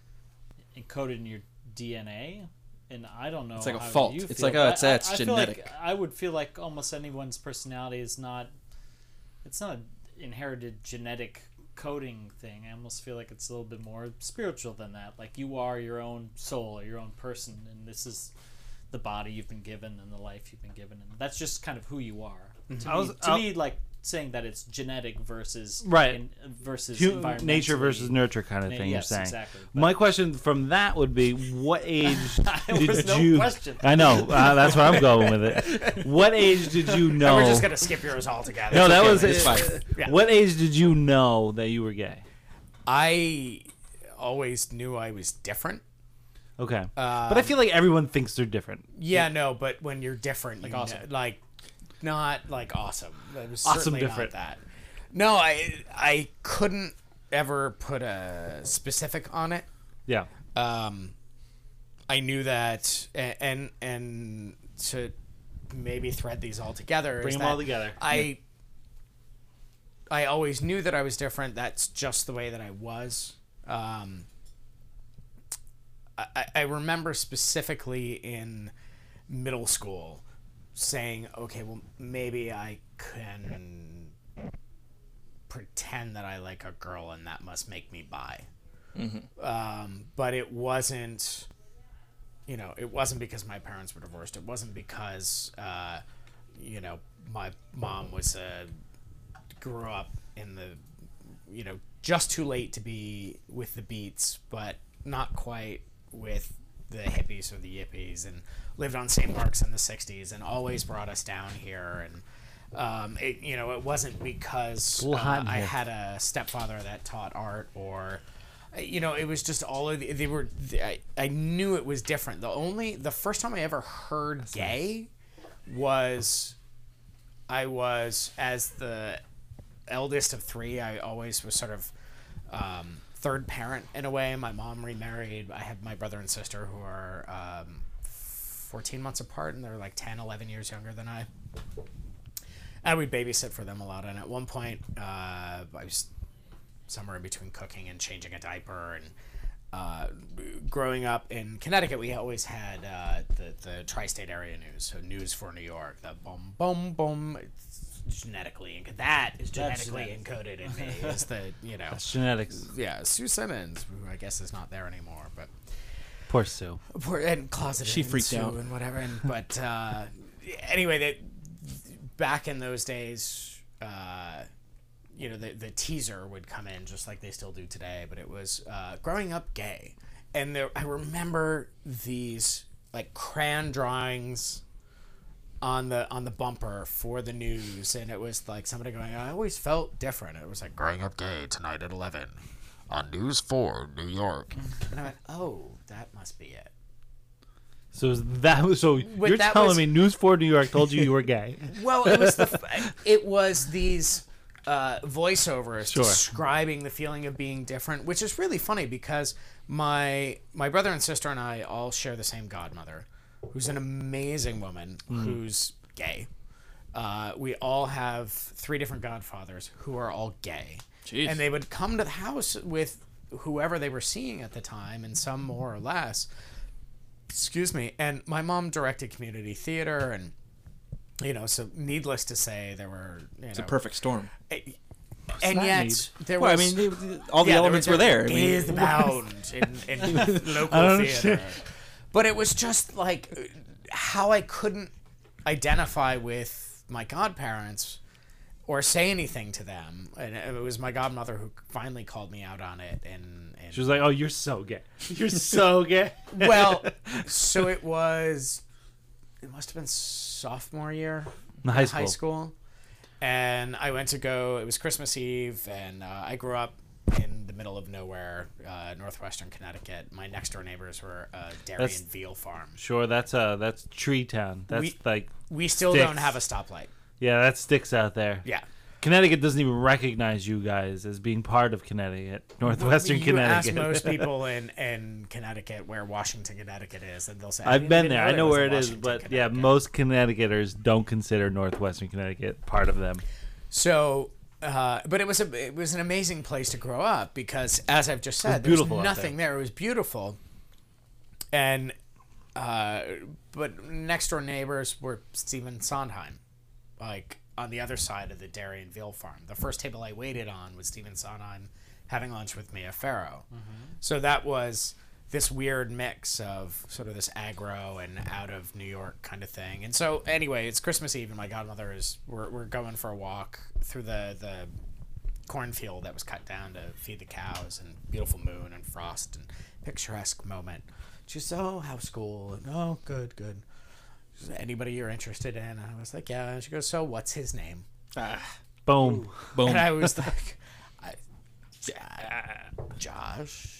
encoded in your D N A, and I don't know. It's like a how fault. you It's feel, like, oh, but it's- I- it's I feel like- genetic. I would feel like almost anyone's personality is not. It's not an inherited genetic coding thing. I almost feel like it's a little bit more spiritual than that. Like, you are your own soul or your own person, and this is the body you've been given and the life you've been given, and that's just kind of who you are. To, I me, was- to I- me, like saying that it's genetic versus Right. in, versus Hu- nature environmentally- versus nurture kind of Na- thing yes, you're saying. exactly. But- My question from that would be, what age There did was no you... question. I know, uh, that's where I'm going with it. What age did you know... We're just gonna skip yours altogether. No, that was... It's fine. Yeah. What age did you know that you were gay? I always knew I was different. Okay. but I feel like everyone thinks they're different. Yeah, no, but when you're different, like awesome. like not like awesome. It was Awesome certainly different. Not that. No, I I couldn't ever put a specific on it. Yeah. Um, I knew that, and and, and to maybe thread these all together. Bring is them all that together. I I always knew that I was different. That's just the way that I was. Um, I, I remember specifically in middle school saying, okay, well, maybe I can pretend that I like a girl and that must make me bi. Um, but it wasn't, you know, it wasn't because my parents were divorced. It wasn't because, uh, you know, my mom was a, grew up in the, you know, just too late to be with the Beats, but not quite with the hippies or the yippies, and lived on Saint Mark's in the sixties and always brought us down here. And, um, it, you know, it wasn't because little hot uh, in I here. had a stepfather that taught art, or, you know, it was just all of the, they were, I, I knew it was different. The only, the first time I ever heard gay was, I was, as the eldest of three, I always was sort of um, third parent in a way. My mom remarried. I had my brother and sister who are um, fourteen months apart, and they're like ten, eleven years younger than I. And we babysit for them a lot. And at one point, uh, I was somewhere in between cooking and changing a diaper, and uh, growing up in Connecticut, we always had uh, the the tri-state area news, so News for New York, the boom, boom, boom. It's genetically encoded. That is genetically encoded in me. Is the you know It's genetics. yeah Sue Simmons, who I guess is not there anymore, but Poor Sue. poor and closeted. She and freaked Sue out. and whatever. And but uh, anyway, they, back in those days, uh, you know, the the teaser would come in just like they still do today. But it was uh, growing up gay, and there I remember these like crayon drawings on the on the bumper for the news, and it was like somebody going, I always felt different. It was like growing up gay tonight at eleven on News four New York, and I went, oh, that must be it. So is that was so But you're that telling was- me News four New York told you you were gay? Well, it was the f- it was these uh, voiceovers Sure. describing the feeling of being different, which is really funny because my my brother and sister and I all share the same godmother, who's an amazing woman who's gay. Uh, we all have three different godfathers who are all gay, Jeez. and they would come to the house with whoever they were seeing at the time, and some more or less. Excuse me. And my mom directed community theater, and you know, so needless to say, there were you It's a know, perfect storm. and that yet need? there Well, I was mean, they- all the yeah, elements there were there. I mean, Gays abound in, in local I don't theater, understand. but it was just like how I couldn't identify with my godparents or say anything to them, and it was my godmother who finally called me out on it. And, and She was like, "Oh, you're so gay. You're so gay." well, so it was. It must have been sophomore year In high in school. high school, and I went to go. It was Christmas Eve, and uh, I grew up in the middle of nowhere, uh, northwestern Connecticut. My next door neighbors were a dairy That's- and veal farm. Sure, that's uh that's Tree Town. That's We- like We still Sticks. don't have a stoplight. yeah, that sticks out there. Yeah. Connecticut doesn't even recognize you guys as being part of Connecticut, Northwestern you Connecticut. ask most people in, in Connecticut where Washington, Connecticut is, and they'll say, I've didn't been even there. know I know was where a it is, Washington, but yeah, Connecticut." most Connecticuters don't consider Northwestern Connecticut part of them. So, uh, but it was a it was an amazing place to grow up because, as I've just said, there was beautiful out nothing there. It was beautiful, and uh, but next door neighbors were Stephen Sondheim, like on the other side of the dairy and veal farm. The first table I waited on was Stephen Sondheim having lunch with Mia Farrow. So that was this weird mix of sort of this aggro and out of New York kind of thing. And so anyway, it's Christmas Eve and my godmother is we're we're going for a walk through the the cornfield that was cut down to feed the cows, and beautiful moon and frost and picturesque moment. She says, "Oh, how's school?" And, "Oh, good, good." She says, "Anybody you're interested in?" And I was like, "Yeah." And she goes, "So what's his name?" Boom. Boom. And I was like, I, uh, Josh.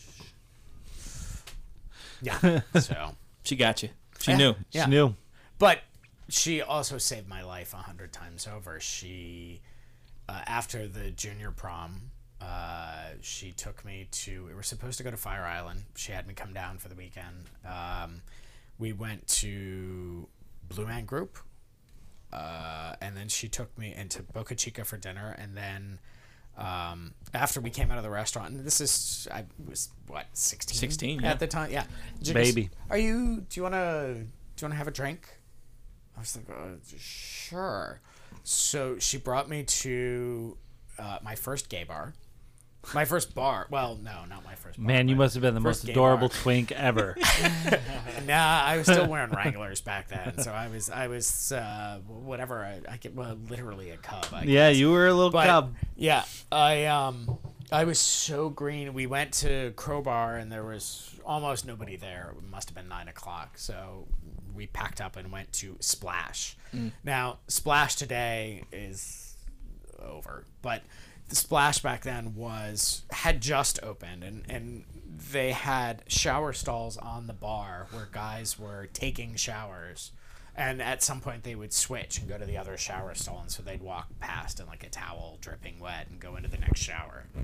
Yeah. So, She got you. She Yeah. knew. yeah. She knew. But she also saved my life a hundred times over. She, uh, after the junior prom, uh, she took me to. We were supposed to go to Fire Island. She had me come down for the weekend. Um, we went to Blue Man Group, uh, and then she took me into Boca Chica for dinner, and then. Um, after we came out of the restaurant, and this is I was what sixteen, sixteen, yeah. at the time, yeah. She Baby. goes, Are you? Do you wanna? Do you wanna have a drink? I was like, uh, sure. So she brought me to uh, my first gay bar, my first bar. Well, no, not my first bar. Man, you but must have been the first most gay adorable bar. twink ever. Nah, I was still wearing Wranglers back then, so I was, I was, uh, whatever. I, I get well, literally a cub. I Yeah, guess. you were a little But cub. yeah, I um, I was so green. We went to Crowbar, and there was almost nobody there. It must have been nine o'clock. So we packed up and went to Splash. Now, Splash today is over, but the Splash back then was had just opened, and and they had shower stalls on the bar where guys were taking showers. And at some point they would switch and go to the other shower stall, and so they'd walk past in like a towel dripping wet and go into the next shower.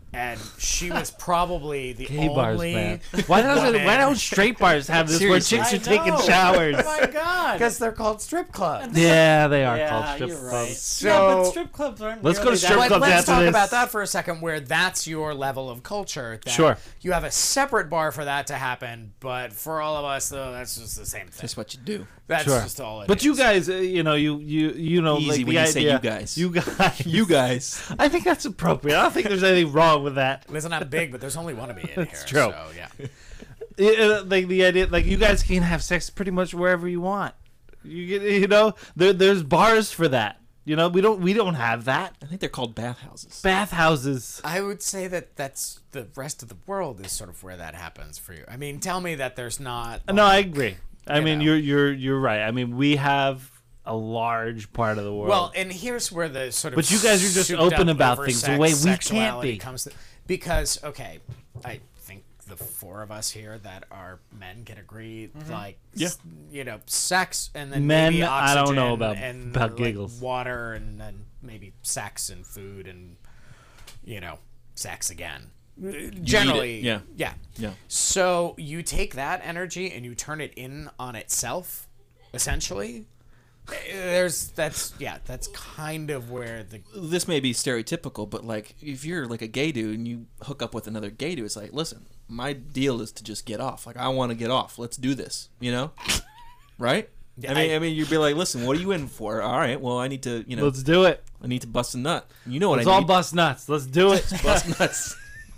and she was probably the Gay bars, only. man. Why doesn't woman- why don't straight bars have this Seriously. where chicks are I taking know. showers? Oh my god. Because they're called strip clubs. Yeah, they are yeah, called strip you're right. clubs. yeah, So- but strip clubs aren't. Let's go nearly to that strip But clubs let's after talk this. about that for a second, where that's your level of culture. That Sure. You have a separate bar for that to happen, but for all of us, though, that's just the same thing. That's what you do. That's Sure. just all it But is. you guys, uh, you know, you you you know, Easy like when the you say idea, you guys. you guys, You guys. I think that's appropriate. I don't think there's anything wrong with that. Listen, I'm big, but there's only one of me in That's here. true. So, yeah. It- uh, like the idea, like you guys can have sex pretty much wherever you want. You get, you know, there there's bars for that. You know, we don't we don't have that. I think they're called bathhouses. Bathhouses. I would say that that's the rest of the world is sort of where that happens for you. I mean, tell me that there's not. No, I like- agree. I you mean, know. you're you're you're right. I mean, we have a large part of the world. Well, and here's where the sort of But you guys are just souped open up about over things the sex, way we can't sexuality be. Comes to, because okay, I think the four of us here that are men can agree, like Yeah. s- you know, sex and then Men, maybe I don't know oxygen about- and about like, giggles. water and then maybe sex and food and you know, sex again. Generally, Yeah. yeah. Yeah. So you take that energy and you turn it in on itself, essentially. There's that's yeah, that's kind of where the This may be stereotypical, but like if you're like a gay dude and you hook up with another gay dude, it's like, listen, my deal is to just get off. Like I want to get off. Let's do this. You know, right? Yeah, I mean, I- I, mean, you'd be like, listen, what are you in for? All right, well, I need to, you know, let's do it. I need to bust a nut. You know what Let's I all need? bust nuts. Let's do it. bust nuts.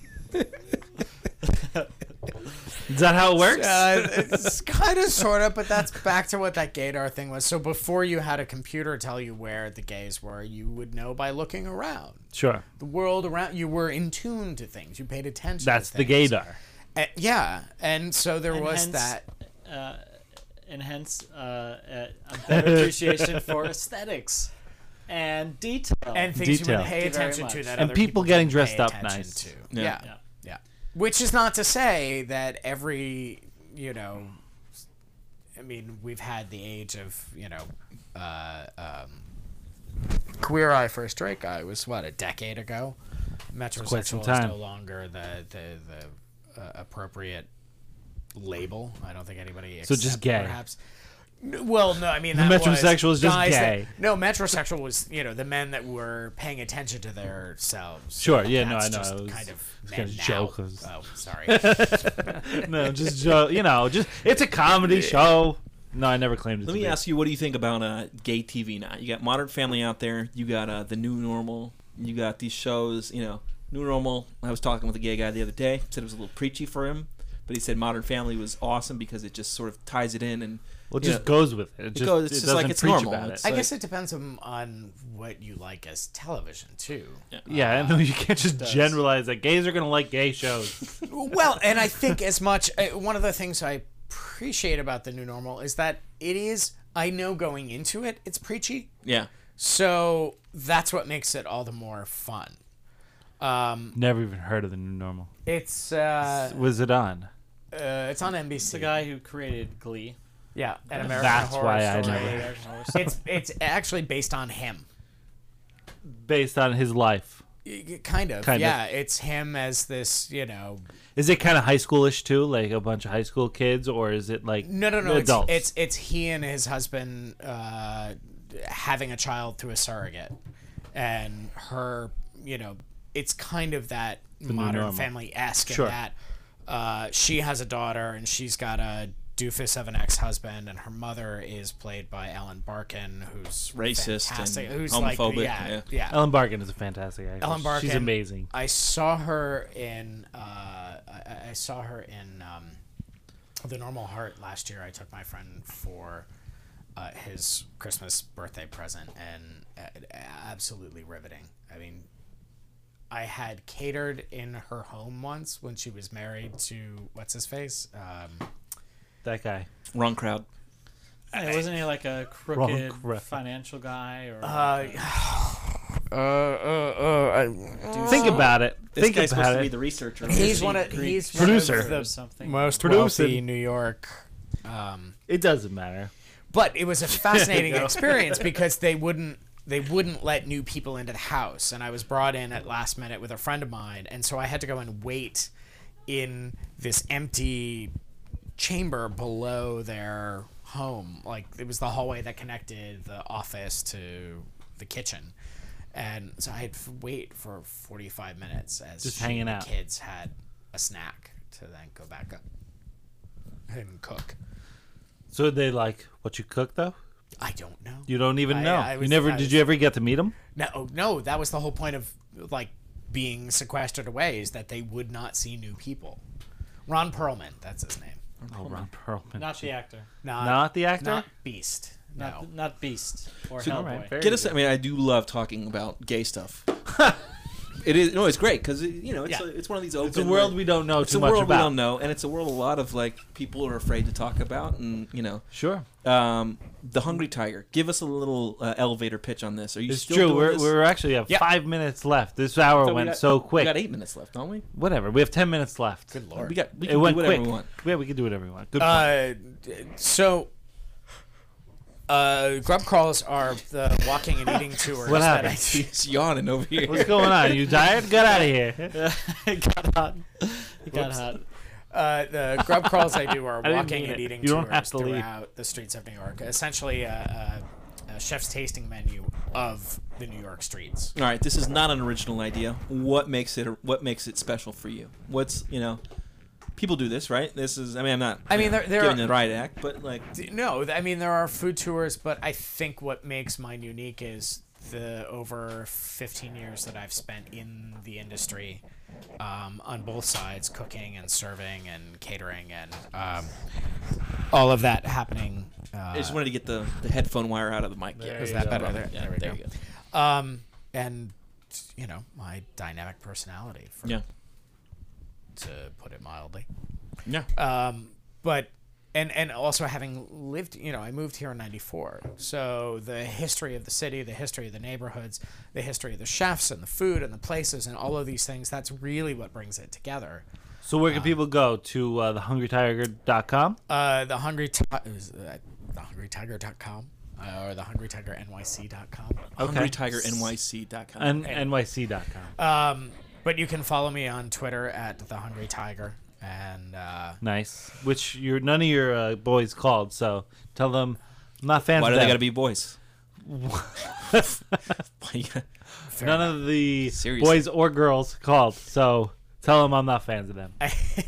Is that how it works? uh, it's kind of sort of, but that's back to what that gaydar thing was. So before you had a computer tell you where the gays were, you would know by looking around. Sure. The world around you were in tune to things. You paid attention. That's to the things. gaydar. Uh, yeah, and so there And was hence, that. uh, and hence uh, a a better appreciation for aesthetics and detail. And things Detail. you would pay Thank you very attention to much. that And other people didn't getting pay dressed up attention nice. to. Yeah. Yeah. Yeah. yeah, Which is not to say that every, you know, I mean, we've had the age of, you know, uh, um, Queer Eye for a Straight Guy was what, a decade ago? quite some Metrosexual is time. no longer the the, the uh, appropriate label. I don't think anybody. So just except gay. Perhaps. N- Well, no, I mean The that metrosexual was is just guys that- gay. no, metrosexual was you know the men that were paying attention to themselves. Sure, yeah, no, That's I know, just it was- kind of it's men kind of now. jokers. Oh, sorry. No, just jo- you know, just it's a comedy show. No, I never claimed it. Let to me be. ask you, what do you think about uh, gay T V now? You got Modern Family out there. You got uh, The New Normal. You got these shows, you know, New Normal. I was talking with a gay guy the other day. Said it was a little preachy for him, but he said Modern Family was awesome because it just sort of ties it in and Well, it you just know, goes with it. It just, goes- it's it just like doesn't it's preach normal. about It's it. I like- guess it depends on, on what you like as television too. Yeah, I know you can't just generalize that gays are gonna like gay shows. Well, and I think as much uh, one of the things I appreciate about the New Normal is that it is. I know going into it, it's preachy. yeah. So that's what makes it all the more fun. Um, Never even heard of the new normal. it's uh, Was it on? uh, it's on N B It's C. the guy who created Glee. Yeah, an American That's Horror why I Story. never- It's it's actually based on him. Based on his life. Y- y- Kind of. Kind of. yeah, it's him as this, you know. Is it kind of high schoolish too, like a bunch of high school kids, or is it like No, no, no. It's, adults? it's it's he and his husband uh, having a child through a surrogate, and her. You know, it's kind of that new Modern normal. Family esque Sure. in that uh, she has a daughter and she's got a doofus of an ex-husband, and her mother is played by Ellen Barkin, who's Racist fantastic, and who's homophobic, like, yeah, yeah. yeah. Ellen Barkin is a fantastic actress. Ellen Barkin. She's amazing. I saw her in. Uh, I, I saw her in um, The Normal Heart last year. I took my friend for uh, his Christmas birthday present, and uh, absolutely riveting. I mean, I had catered in her home once when she was married to what's his face. Um, That guy. Wrong crowd. Hey, wasn't he like a crooked crap. financial guy? Or uh, uh, uh, uh, Think about it. This Think guy's supposed about to be it. the researcher. he's one of Greek he's Producer. one of or the something? most Producing. wealthy New York. Um, It doesn't matter. But it was a fascinating go. experience because they wouldn't they wouldn't let new people into the house, and I was brought in at last minute with a friend of mine, and so I had to go and wait in this empty chamber below their home. Like, it was the hallway that connected the office to the kitchen, and so I had to wait for forty-five minutes as Just she hanging and the out. kids had a snack to then go back up and cook. So they like what you cook though? I don't know. You don't even I- know. I you was- never I did was- you ever get to meet them? No, no, that was the whole point of like being sequestered away, is that they would not see new people. Ron Perlman, that's his name. Oh, Ron Perlman. Not the actor. Not, Not the actor? Not Beast. No. Not not Beast or So- Hellboy. Alright, very Get us. good. I mean, I do love talking about gay stuff. It is no, it's great because you know it's Yeah. a, it's one of these open. It's a world we don't know It's too a much world about. we don't know, and it's a world a lot of like people are afraid to talk about, and you know, Sure. um, the Hungry Tiger. Give us a little uh, elevator pitch on this. Are you It's still true. doing We're, this? we're actually have Yeah. five minutes left. This hour So we went got- so quick. We got eight minutes left, don't we? Whatever. We have ten minutes left. Good lord. We got. We It can do went whatever quick. we want. Yeah, we can do whatever we want. Good point. Uh, d- so, uh, grub crawls are the walking and eating tours What that I happened? do. He's yawning over here. What's going on? You tired? Get out of here. It got hot. It got hot. Uh, the grub crawls I do are didn't walking mean and it. eating You don't tours have to leave. throughout the streets of New York. Essentially, a, a, a chef's tasting menu of the New York streets. All right, this is not an original idea. What makes it? What makes it special for you? What's you know? People do this, right? This is. I mean, I'm not. I mean, you know, there- there giving are- the right act, but like, No, I mean, there are food tours, but I think what makes mine unique is the over fifteen years that I've spent in the industry, um, on both sides, cooking and serving and catering and um, all of that happening. Uh, I just wanted to get the, the headphone wire out of the mic. Yeah, is that better? There, Yeah, there we there go. you go. Um, and you know, my dynamic personality, for, Yeah, to put it mildly. yeah. Um, but and and also having lived, you know, I moved here in ninety-four, so the history of the city, the history of the neighborhoods, the history of the chefs and the food and the places and all of these things, that's really what brings it together. So where can people go? To uh, the hungry tiger dot com? Uh, the hungry ti- is that the hungry tiger dot com uh, or the hungry tiger N Y C dot com. Okay. hungry tiger N Y C dot com. And N Y C dot com. Um, but you can follow me on Twitter at the Hungry Tiger, and uh, Nice. Which your none of your uh, boys called, so tell them I'm not fans Why of do they them. got to be boys? Why- None of the Seriously. boys or girls called, so tell them I'm not fans of them.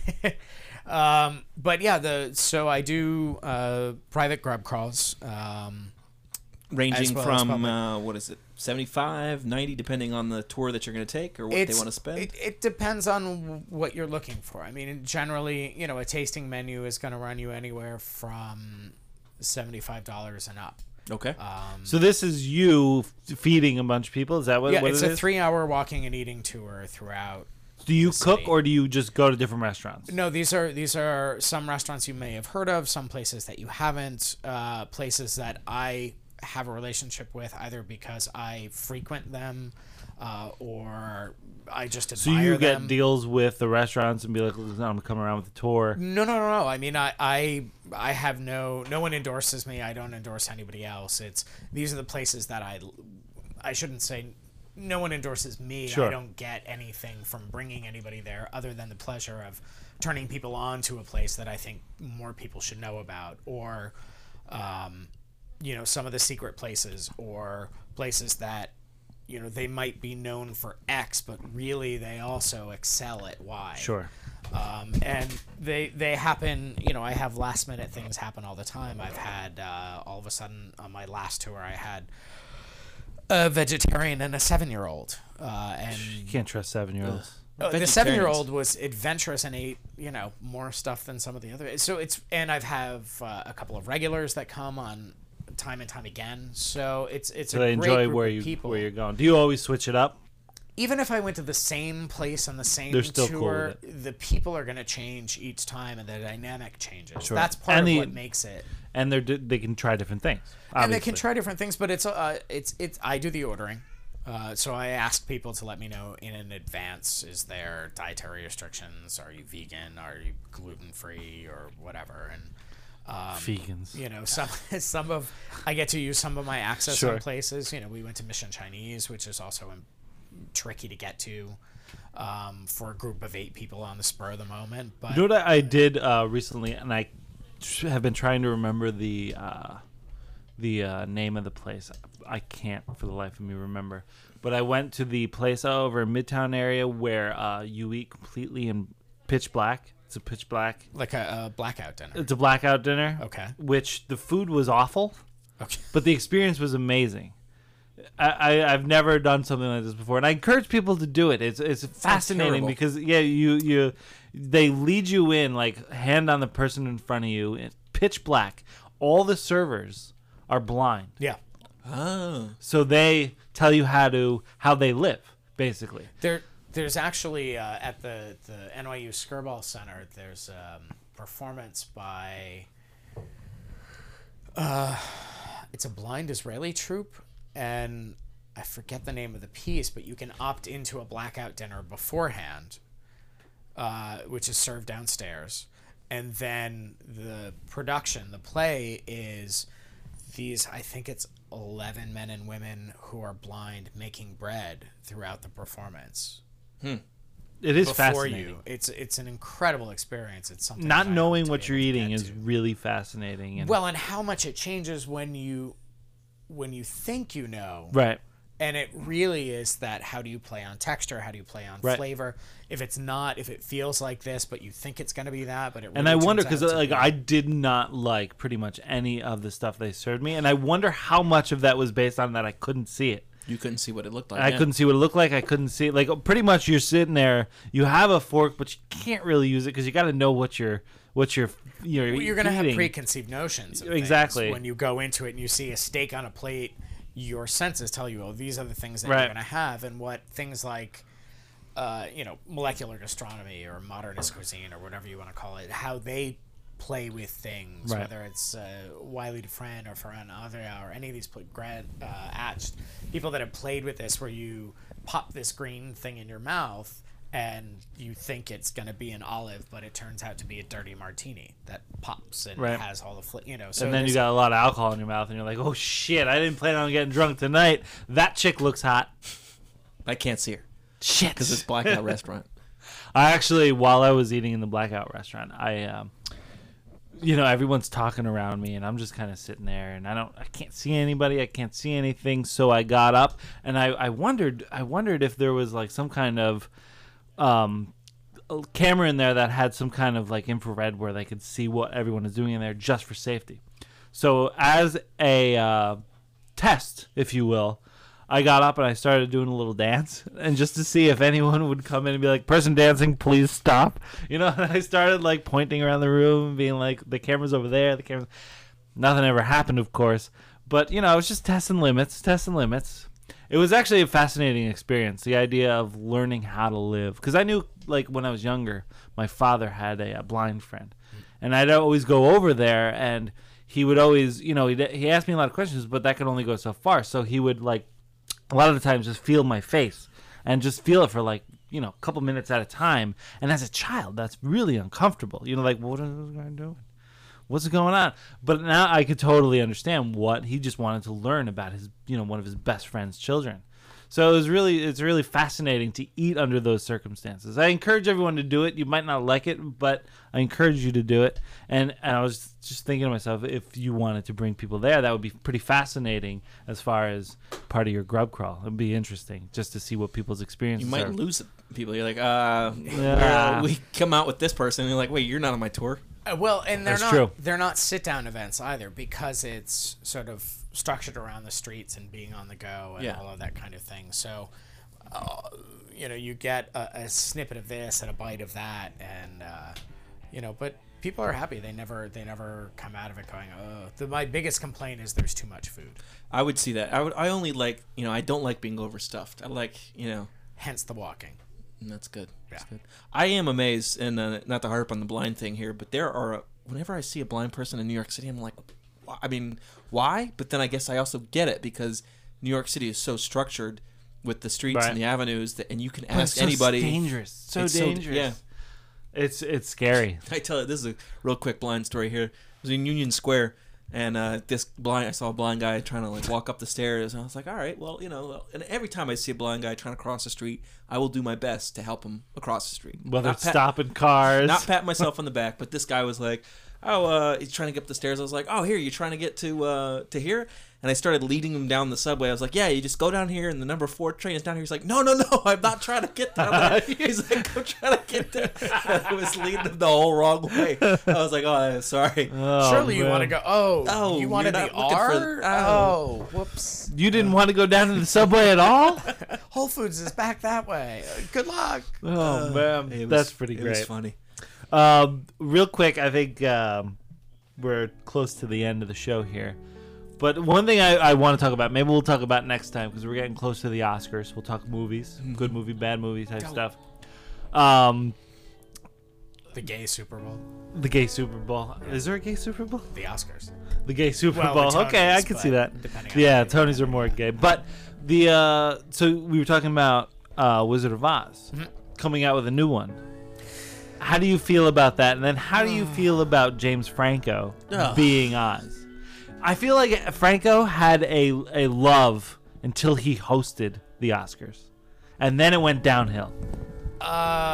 um, but yeah, the so I do uh, private grub crawls. Um, Ranging As well as from public. uh, what is it, seventy-five, ninety, depending on the tour that you're going to take or what they it's- want to spend. It, it depends on w- what you're looking for. I mean, generally, you know, a tasting menu is going to run you anywhere from seventy-five dollars and up. okay. Um, So this is you f- feeding a bunch of people. Is that what, yeah, what it's it a is? three-hour walking and eating tour throughout. Do you the cook city. or do you just go to different restaurants? No, these are these are some restaurants you may have heard of, some places that you haven't, uh, places that I have a relationship with either because I frequent them uh, or I just So admire you get them. deals with the restaurants and be like, "Listen, I'm gonna come around with a tour." No, no, no, no. I mean, I, I, I have no, no one endorses me. I don't endorse anybody else. It's these are the places that I, I shouldn't say, no one endorses me. Sure. I don't get anything from bringing anybody there other than the pleasure of turning people on to a place that I think more people should know about, or, um, you know, some of the secret places or places that, you know, they might be known for X, but really they also excel at Y. Sure. Um, and they they happen, you know, I have last minute things happen all the time. I've had, uh, all of a sudden on my last tour, I had a vegetarian and a seven-year-old. Uh, and You can't trust seven year olds. uh, the Vegetarians. seven-year-old was adventurous and ate, you know, more stuff than some of the other. So it's, and I've have uh, a couple of regulars that come on time and time again. So it's it's So a they great enjoy group where of you people. where you're going. Do you always switch it up? Even if I went to the same place on the same They're still cool tour, with the people are going to change each time, and the dynamic changes. Sure. That's part And of the- what makes it. And they're di- they can try different things. And they can obviously. try different things, but it's uh, it's it's. I do the ordering, uh, so I ask people to let me know in an advance: is there dietary restrictions? Are you vegan? Are you gluten free or whatever? And Vegans. You know, some some of I get to use some of my access Sure. on places. You know, we went to Mission Chinese, which is also um, tricky to get to um, for a group of eight people on the spur of the moment. But You know what I did uh, recently, and I tr- have been trying to remember the uh, the uh, name of the place. I can't for the life of me remember. But I went to the place over in Midtown area where uh, you eat completely in pitch black. It's a pitch black. like a, a blackout dinner. It's a blackout dinner. Okay. Which the food was awful, Okay. but the experience was amazing. I, I I've never done something like this before, and I encourage people to do it. It's it's fascinating terrible. because yeah, you you they lead you in like hand on the person in front of you, in pitch black. All the servers are blind, Yeah. Oh. so they tell you how to how they live basically. There, there's actually uh, at the, the N Y U Skirball Center. There's a um, performance by. Uh, it's a blind Israeli troupe, and I forget the name of the piece, but you can opt into a blackout dinner beforehand, uh, which is served downstairs, and then the production, the play is these. I think it's eleven men and women who are blind making bread throughout the performance. It is Before fascinating. you, it's it's an incredible experience. It's something Not that I knowing hope to what be you're able to eating get is to. really fascinating. And, Well, and how much it changes when you when you think you know, right. and it really is that how do you play on texture, how do you play on Right. flavor? If it's not, if it feels like this, but you think it's going to be that, but it really And I wonder turns because out to like be- I did not like pretty much any of the stuff they served me, and I wonder how much of that was based on that I couldn't see it. You couldn't see what it looked like. I yeah. couldn't see what it looked like. I couldn't see it. Like pretty much, you're sitting there. You have a fork, but you can't really use it because you got to know what you're what you're you're, Well, you're going to have eating. preconceived notions. Of Exactly. things. When you go into it and you see a steak on a plate, your senses tell you, oh, these are the things that Right. you're going to have, and what things like, uh, you know, molecular gastronomy or modernist cuisine or whatever you want to call it, how they play with things, Right. whether it's uh, Wiley Dufresne or Ferran Adrià or any of these pl- grad uh, atched people that have played with this, where you pop this green thing in your mouth and you think it's going to be an olive, but it turns out to be a dirty martini that pops and Right. has all the fl- you know. So and then you there's- got a lot of alcohol in your mouth, and you're like, "Oh shit! I didn't plan on getting drunk tonight. That chick looks hot. I can't see her Shit!" because it's blackout restaurant. I actually, while I was eating in the blackout restaurant, I, um, you know, everyone's talking around me, and I'm just kind of sitting there, and I don't, I can't see anybody, I can't see anything. So I got up, and I, I wondered, I wondered if there was like some kind of, um, camera in there that had some kind of like infrared where they could see what everyone is doing in there just for safety. So as a uh, test, if you will, I got up and I started doing a little dance, and just to see if anyone would come in and be like, "Person dancing, please stop." You know, and I started like pointing around the room and being like, "The camera's over there, the camera." Nothing ever happened, of course, but you know, I was just testing limits, testing limits. It was actually a fascinating experience, the idea of learning how to live, because I knew, like when I was younger, my father had a, a blind friend, and I'd always go over there, and he would always, you know, he he asked me a lot of questions, but that could only go so far. So he would like, a lot of the times, just feel my face and just feel it for like, you know, a couple minutes at a time. And as a child, that's really uncomfortable. You know, like, what is this guy doing? What's going on? But now I could totally understand what he just wanted to learn about his, you know, one of his best friend's children. So it was really, it's really fascinating to eat under those circumstances. I encourage everyone to do it. You might not like it, but I encourage you to do it. And, and I was just thinking to myself, if you wanted to bring people there, that would be pretty fascinating as far as part of your grub crawl. It would be interesting just to see what people's experiences You might are. lose people. You're like, uh, Yeah. we come out with this person, and you're like, wait, you're not on my tour. Uh, well, and they're That's not true. they're not sit down events either, because it's sort of structured around the streets and being on the go and Yeah. all of that kind of thing. So, uh, you know, you get a, a snippet of this and a bite of that, and uh, you know, but people are happy. They never they never come out of it going, oh. The, my biggest complaint is there's too much food. I would see that. I would. I only like, you know, I don't like being overstuffed. I like, you know, Hence the walking. and that's good. That's Yeah. good. I am amazed, and uh, not to harp on the blind thing here, but there are. Whenever I see a blind person in New York City, I'm like, wh- I mean, why? But then I guess I also get it, because New York City is so structured with the streets Right. and the avenues that, and you can But it's ask so anybody. dangerous. So It's so- dangerous. yeah. It's it's scary. I tell you, this is a real quick blind story here. was in Union Square, and uh, this blind I saw a blind guy trying to like walk up the stairs, and I was like, all right, well, you know, and every time I see a blind guy trying to cross the street, I will do my best to help him across the street. Whether Not it's pat- stopping cars. Not pat myself on the back, but this guy was like, oh, uh, he's trying to get up the stairs. I was like, oh, here, you're trying to get to uh, to here? And I started leading him down the subway. I was like, yeah, you just go down here, and the number four train is down here. He's like, no, no, no, I'm not trying to get down there. He's like, I'm trying to get there. And I was leading him the whole wrong way. I was like, oh, sorry. Oh, Surely you man. want to go. Oh, Oh, you wanted you're the not looking R. for- oh. oh. whoops. You didn't want to go down to the subway at all? Whole Foods is back that way. Good luck. Oh, man. It was- That's pretty It great. was funny. Um, real quick, I think um, we're close to the end of the show here. But one thing I, I want to talk about, maybe we'll talk about next time because we're getting close to the Oscars. We'll talk movies, good movie, bad movie type Go. stuff. Um, The gay Super Bowl. the gay Super Bowl. Is there a gay Super Bowl? The Oscars. The gay Super Well, Bowl. the Okay, I Tonys, can see but that. depending on Yeah, how you Tonys are more gay. But the uh, so we were talking about uh, Wizard of Oz Mm-hmm. coming out with a new one. How do you feel about that? And then how do you feel about James Franco Ugh. being Oz? I feel like Franco had a a love until he hosted the Oscars, and then it went downhill. Uh,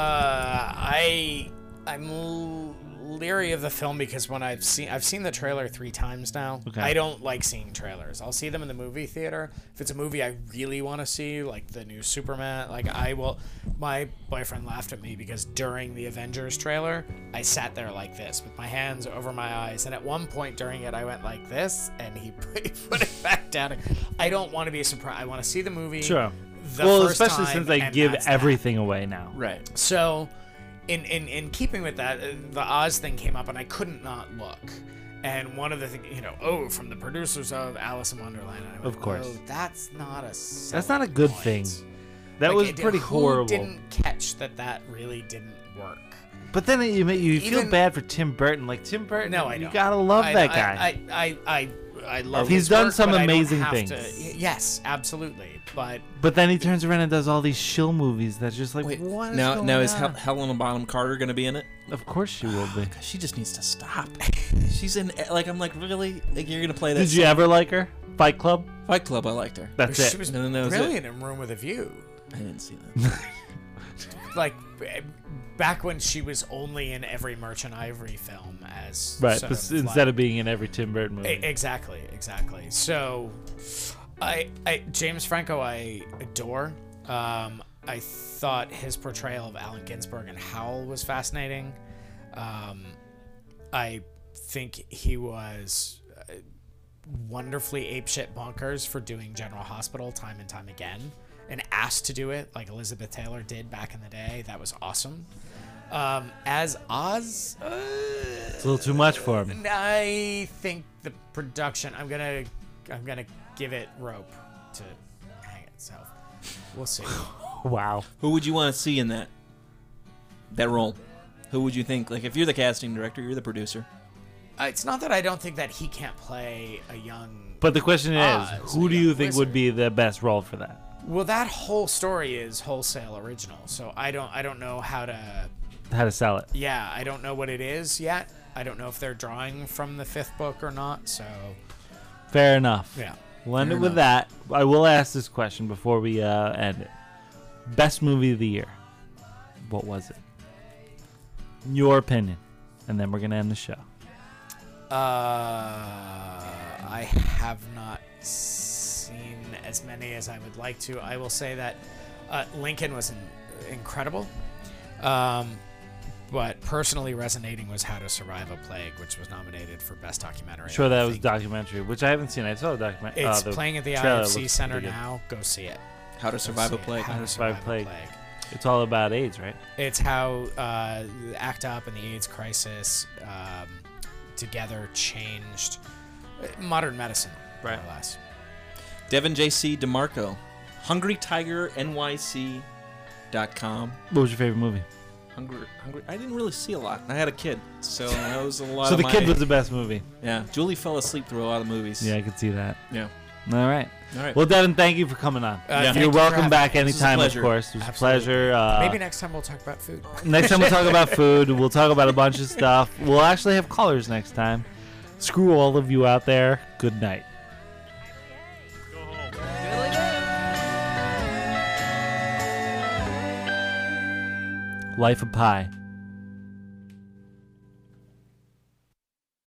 I I'm l- leery of the film because when I've seen I've seen the trailer three times now. Okay. I don't like seeing trailers. I'll see them in the movie theater. If it's a movie I really want to see, like the new Superman, like I will. My boyfriend laughed at me because during the Avengers trailer, I sat there like this with my hands over my eyes, and at one point during it, I went like this, and he put, he put it back down. I don't want to be a surprise. I want to see the movie. Sure. the Well, first especially time, since they and give that's that. everything away now. Right. So, in, in in keeping with that, uh, the Oz thing came up, and I couldn't not look. And one of the things, you know, oh, from the producers of Alice in Wonderland. And I went, Of course. Oh, that's not a. That's not a good selling thing. point." That Like, was it- pretty who horrible. Didn't catch that that really didn't work. But then you ma- you feel Even- bad for Tim Burton. Like Tim Burton, No, I you don't. gotta love I, that I, guy. I I I, I love. He's his done work, some but I don't amazing have things. to- y- yes, absolutely. But But then he turns around and does all these shill movies that's just like, Wait, what is now, going now is on? Hel- Helena Bonham Carter going to be in it? Of course she will be. She just needs to stop. She's in, like, I'm like, really? Like, you're going to play that? Did you ever like her? Fight Club? Fight Club, I liked her. That's she it. was No, no, no, is it- brilliant in Room with a View. I didn't see that. Like b- back when she was only in every Merchant Ivory film as Right, sort but of instead like- of being in every Tim Burton movie. E- exactly, exactly. So, I, I James Franco I adore. Um, I thought his portrayal of Allen Ginsberg and Howl was fascinating. Um, I think he was uh, wonderfully apeshit bonkers for doing General Hospital time and time again, and asked to do it like Elizabeth Taylor did back in the day. That was awesome. Um, as Oz, uh, It's a little too much for him. I think the production. I'm gonna, I'm gonna give it rope to hang itself. We'll see. Wow. Who would you want to see in that that role? Who would you think? Like, if you're the casting director, you're the producer. Uh, it's not that I don't think that he can't play a young. But the question is, Oz, who a do you young think wizard. would be the best role for that? Well, that whole story is wholesale original, so I don't, I don't know how to. How to sell it? Yeah, I don't know what it is yet. I don't know if they're drawing from the fifth book or not. So Fair enough. yeah. We'll end Fair it with that. I will ask this question before we uh, end it. Best movie of the year. What was it? In your opinion. And then we're going to end the show. Uh, I have not seen as many as I would like to. I will say that uh, Lincoln was in, incredible. Um, but personally resonating was How to Survive a Plague, which was nominated for Best Documentary. Sure, I that was think documentary, which I haven't seen. I saw the documentary. It's uh, the playing at the trailer I F C looks Center pretty good. now. Go see it. How to Go survive see a it. plague. How to Survive Survive a Plague. a Plague. It's all about AIDS, right? It's how uh, ACT UP and the AIDS crisis um, together changed uh, modern medicine, more Right. or less. Devin J C DeMarco. Hungry Tiger N Y C dot com. What was your favorite movie? Hungry, hungry. I didn't really see a lot. I had a kid, so that was a lot. So of the my, kid was the best movie. Yeah, Julie fell asleep through a lot of movies. Yeah, I could see that. Yeah. All right. All right. Well, Devin, thank you for coming on. Uh, thank You're you for welcome having back me. This is a anytime, of pleasure. course. It was a Absolutely. pleasure. Uh, Maybe next time we'll talk about food. Next time we'll talk about food. We'll talk about a bunch of stuff. We'll actually have callers next time. Screw all of you out there. Good night. Life of Pi.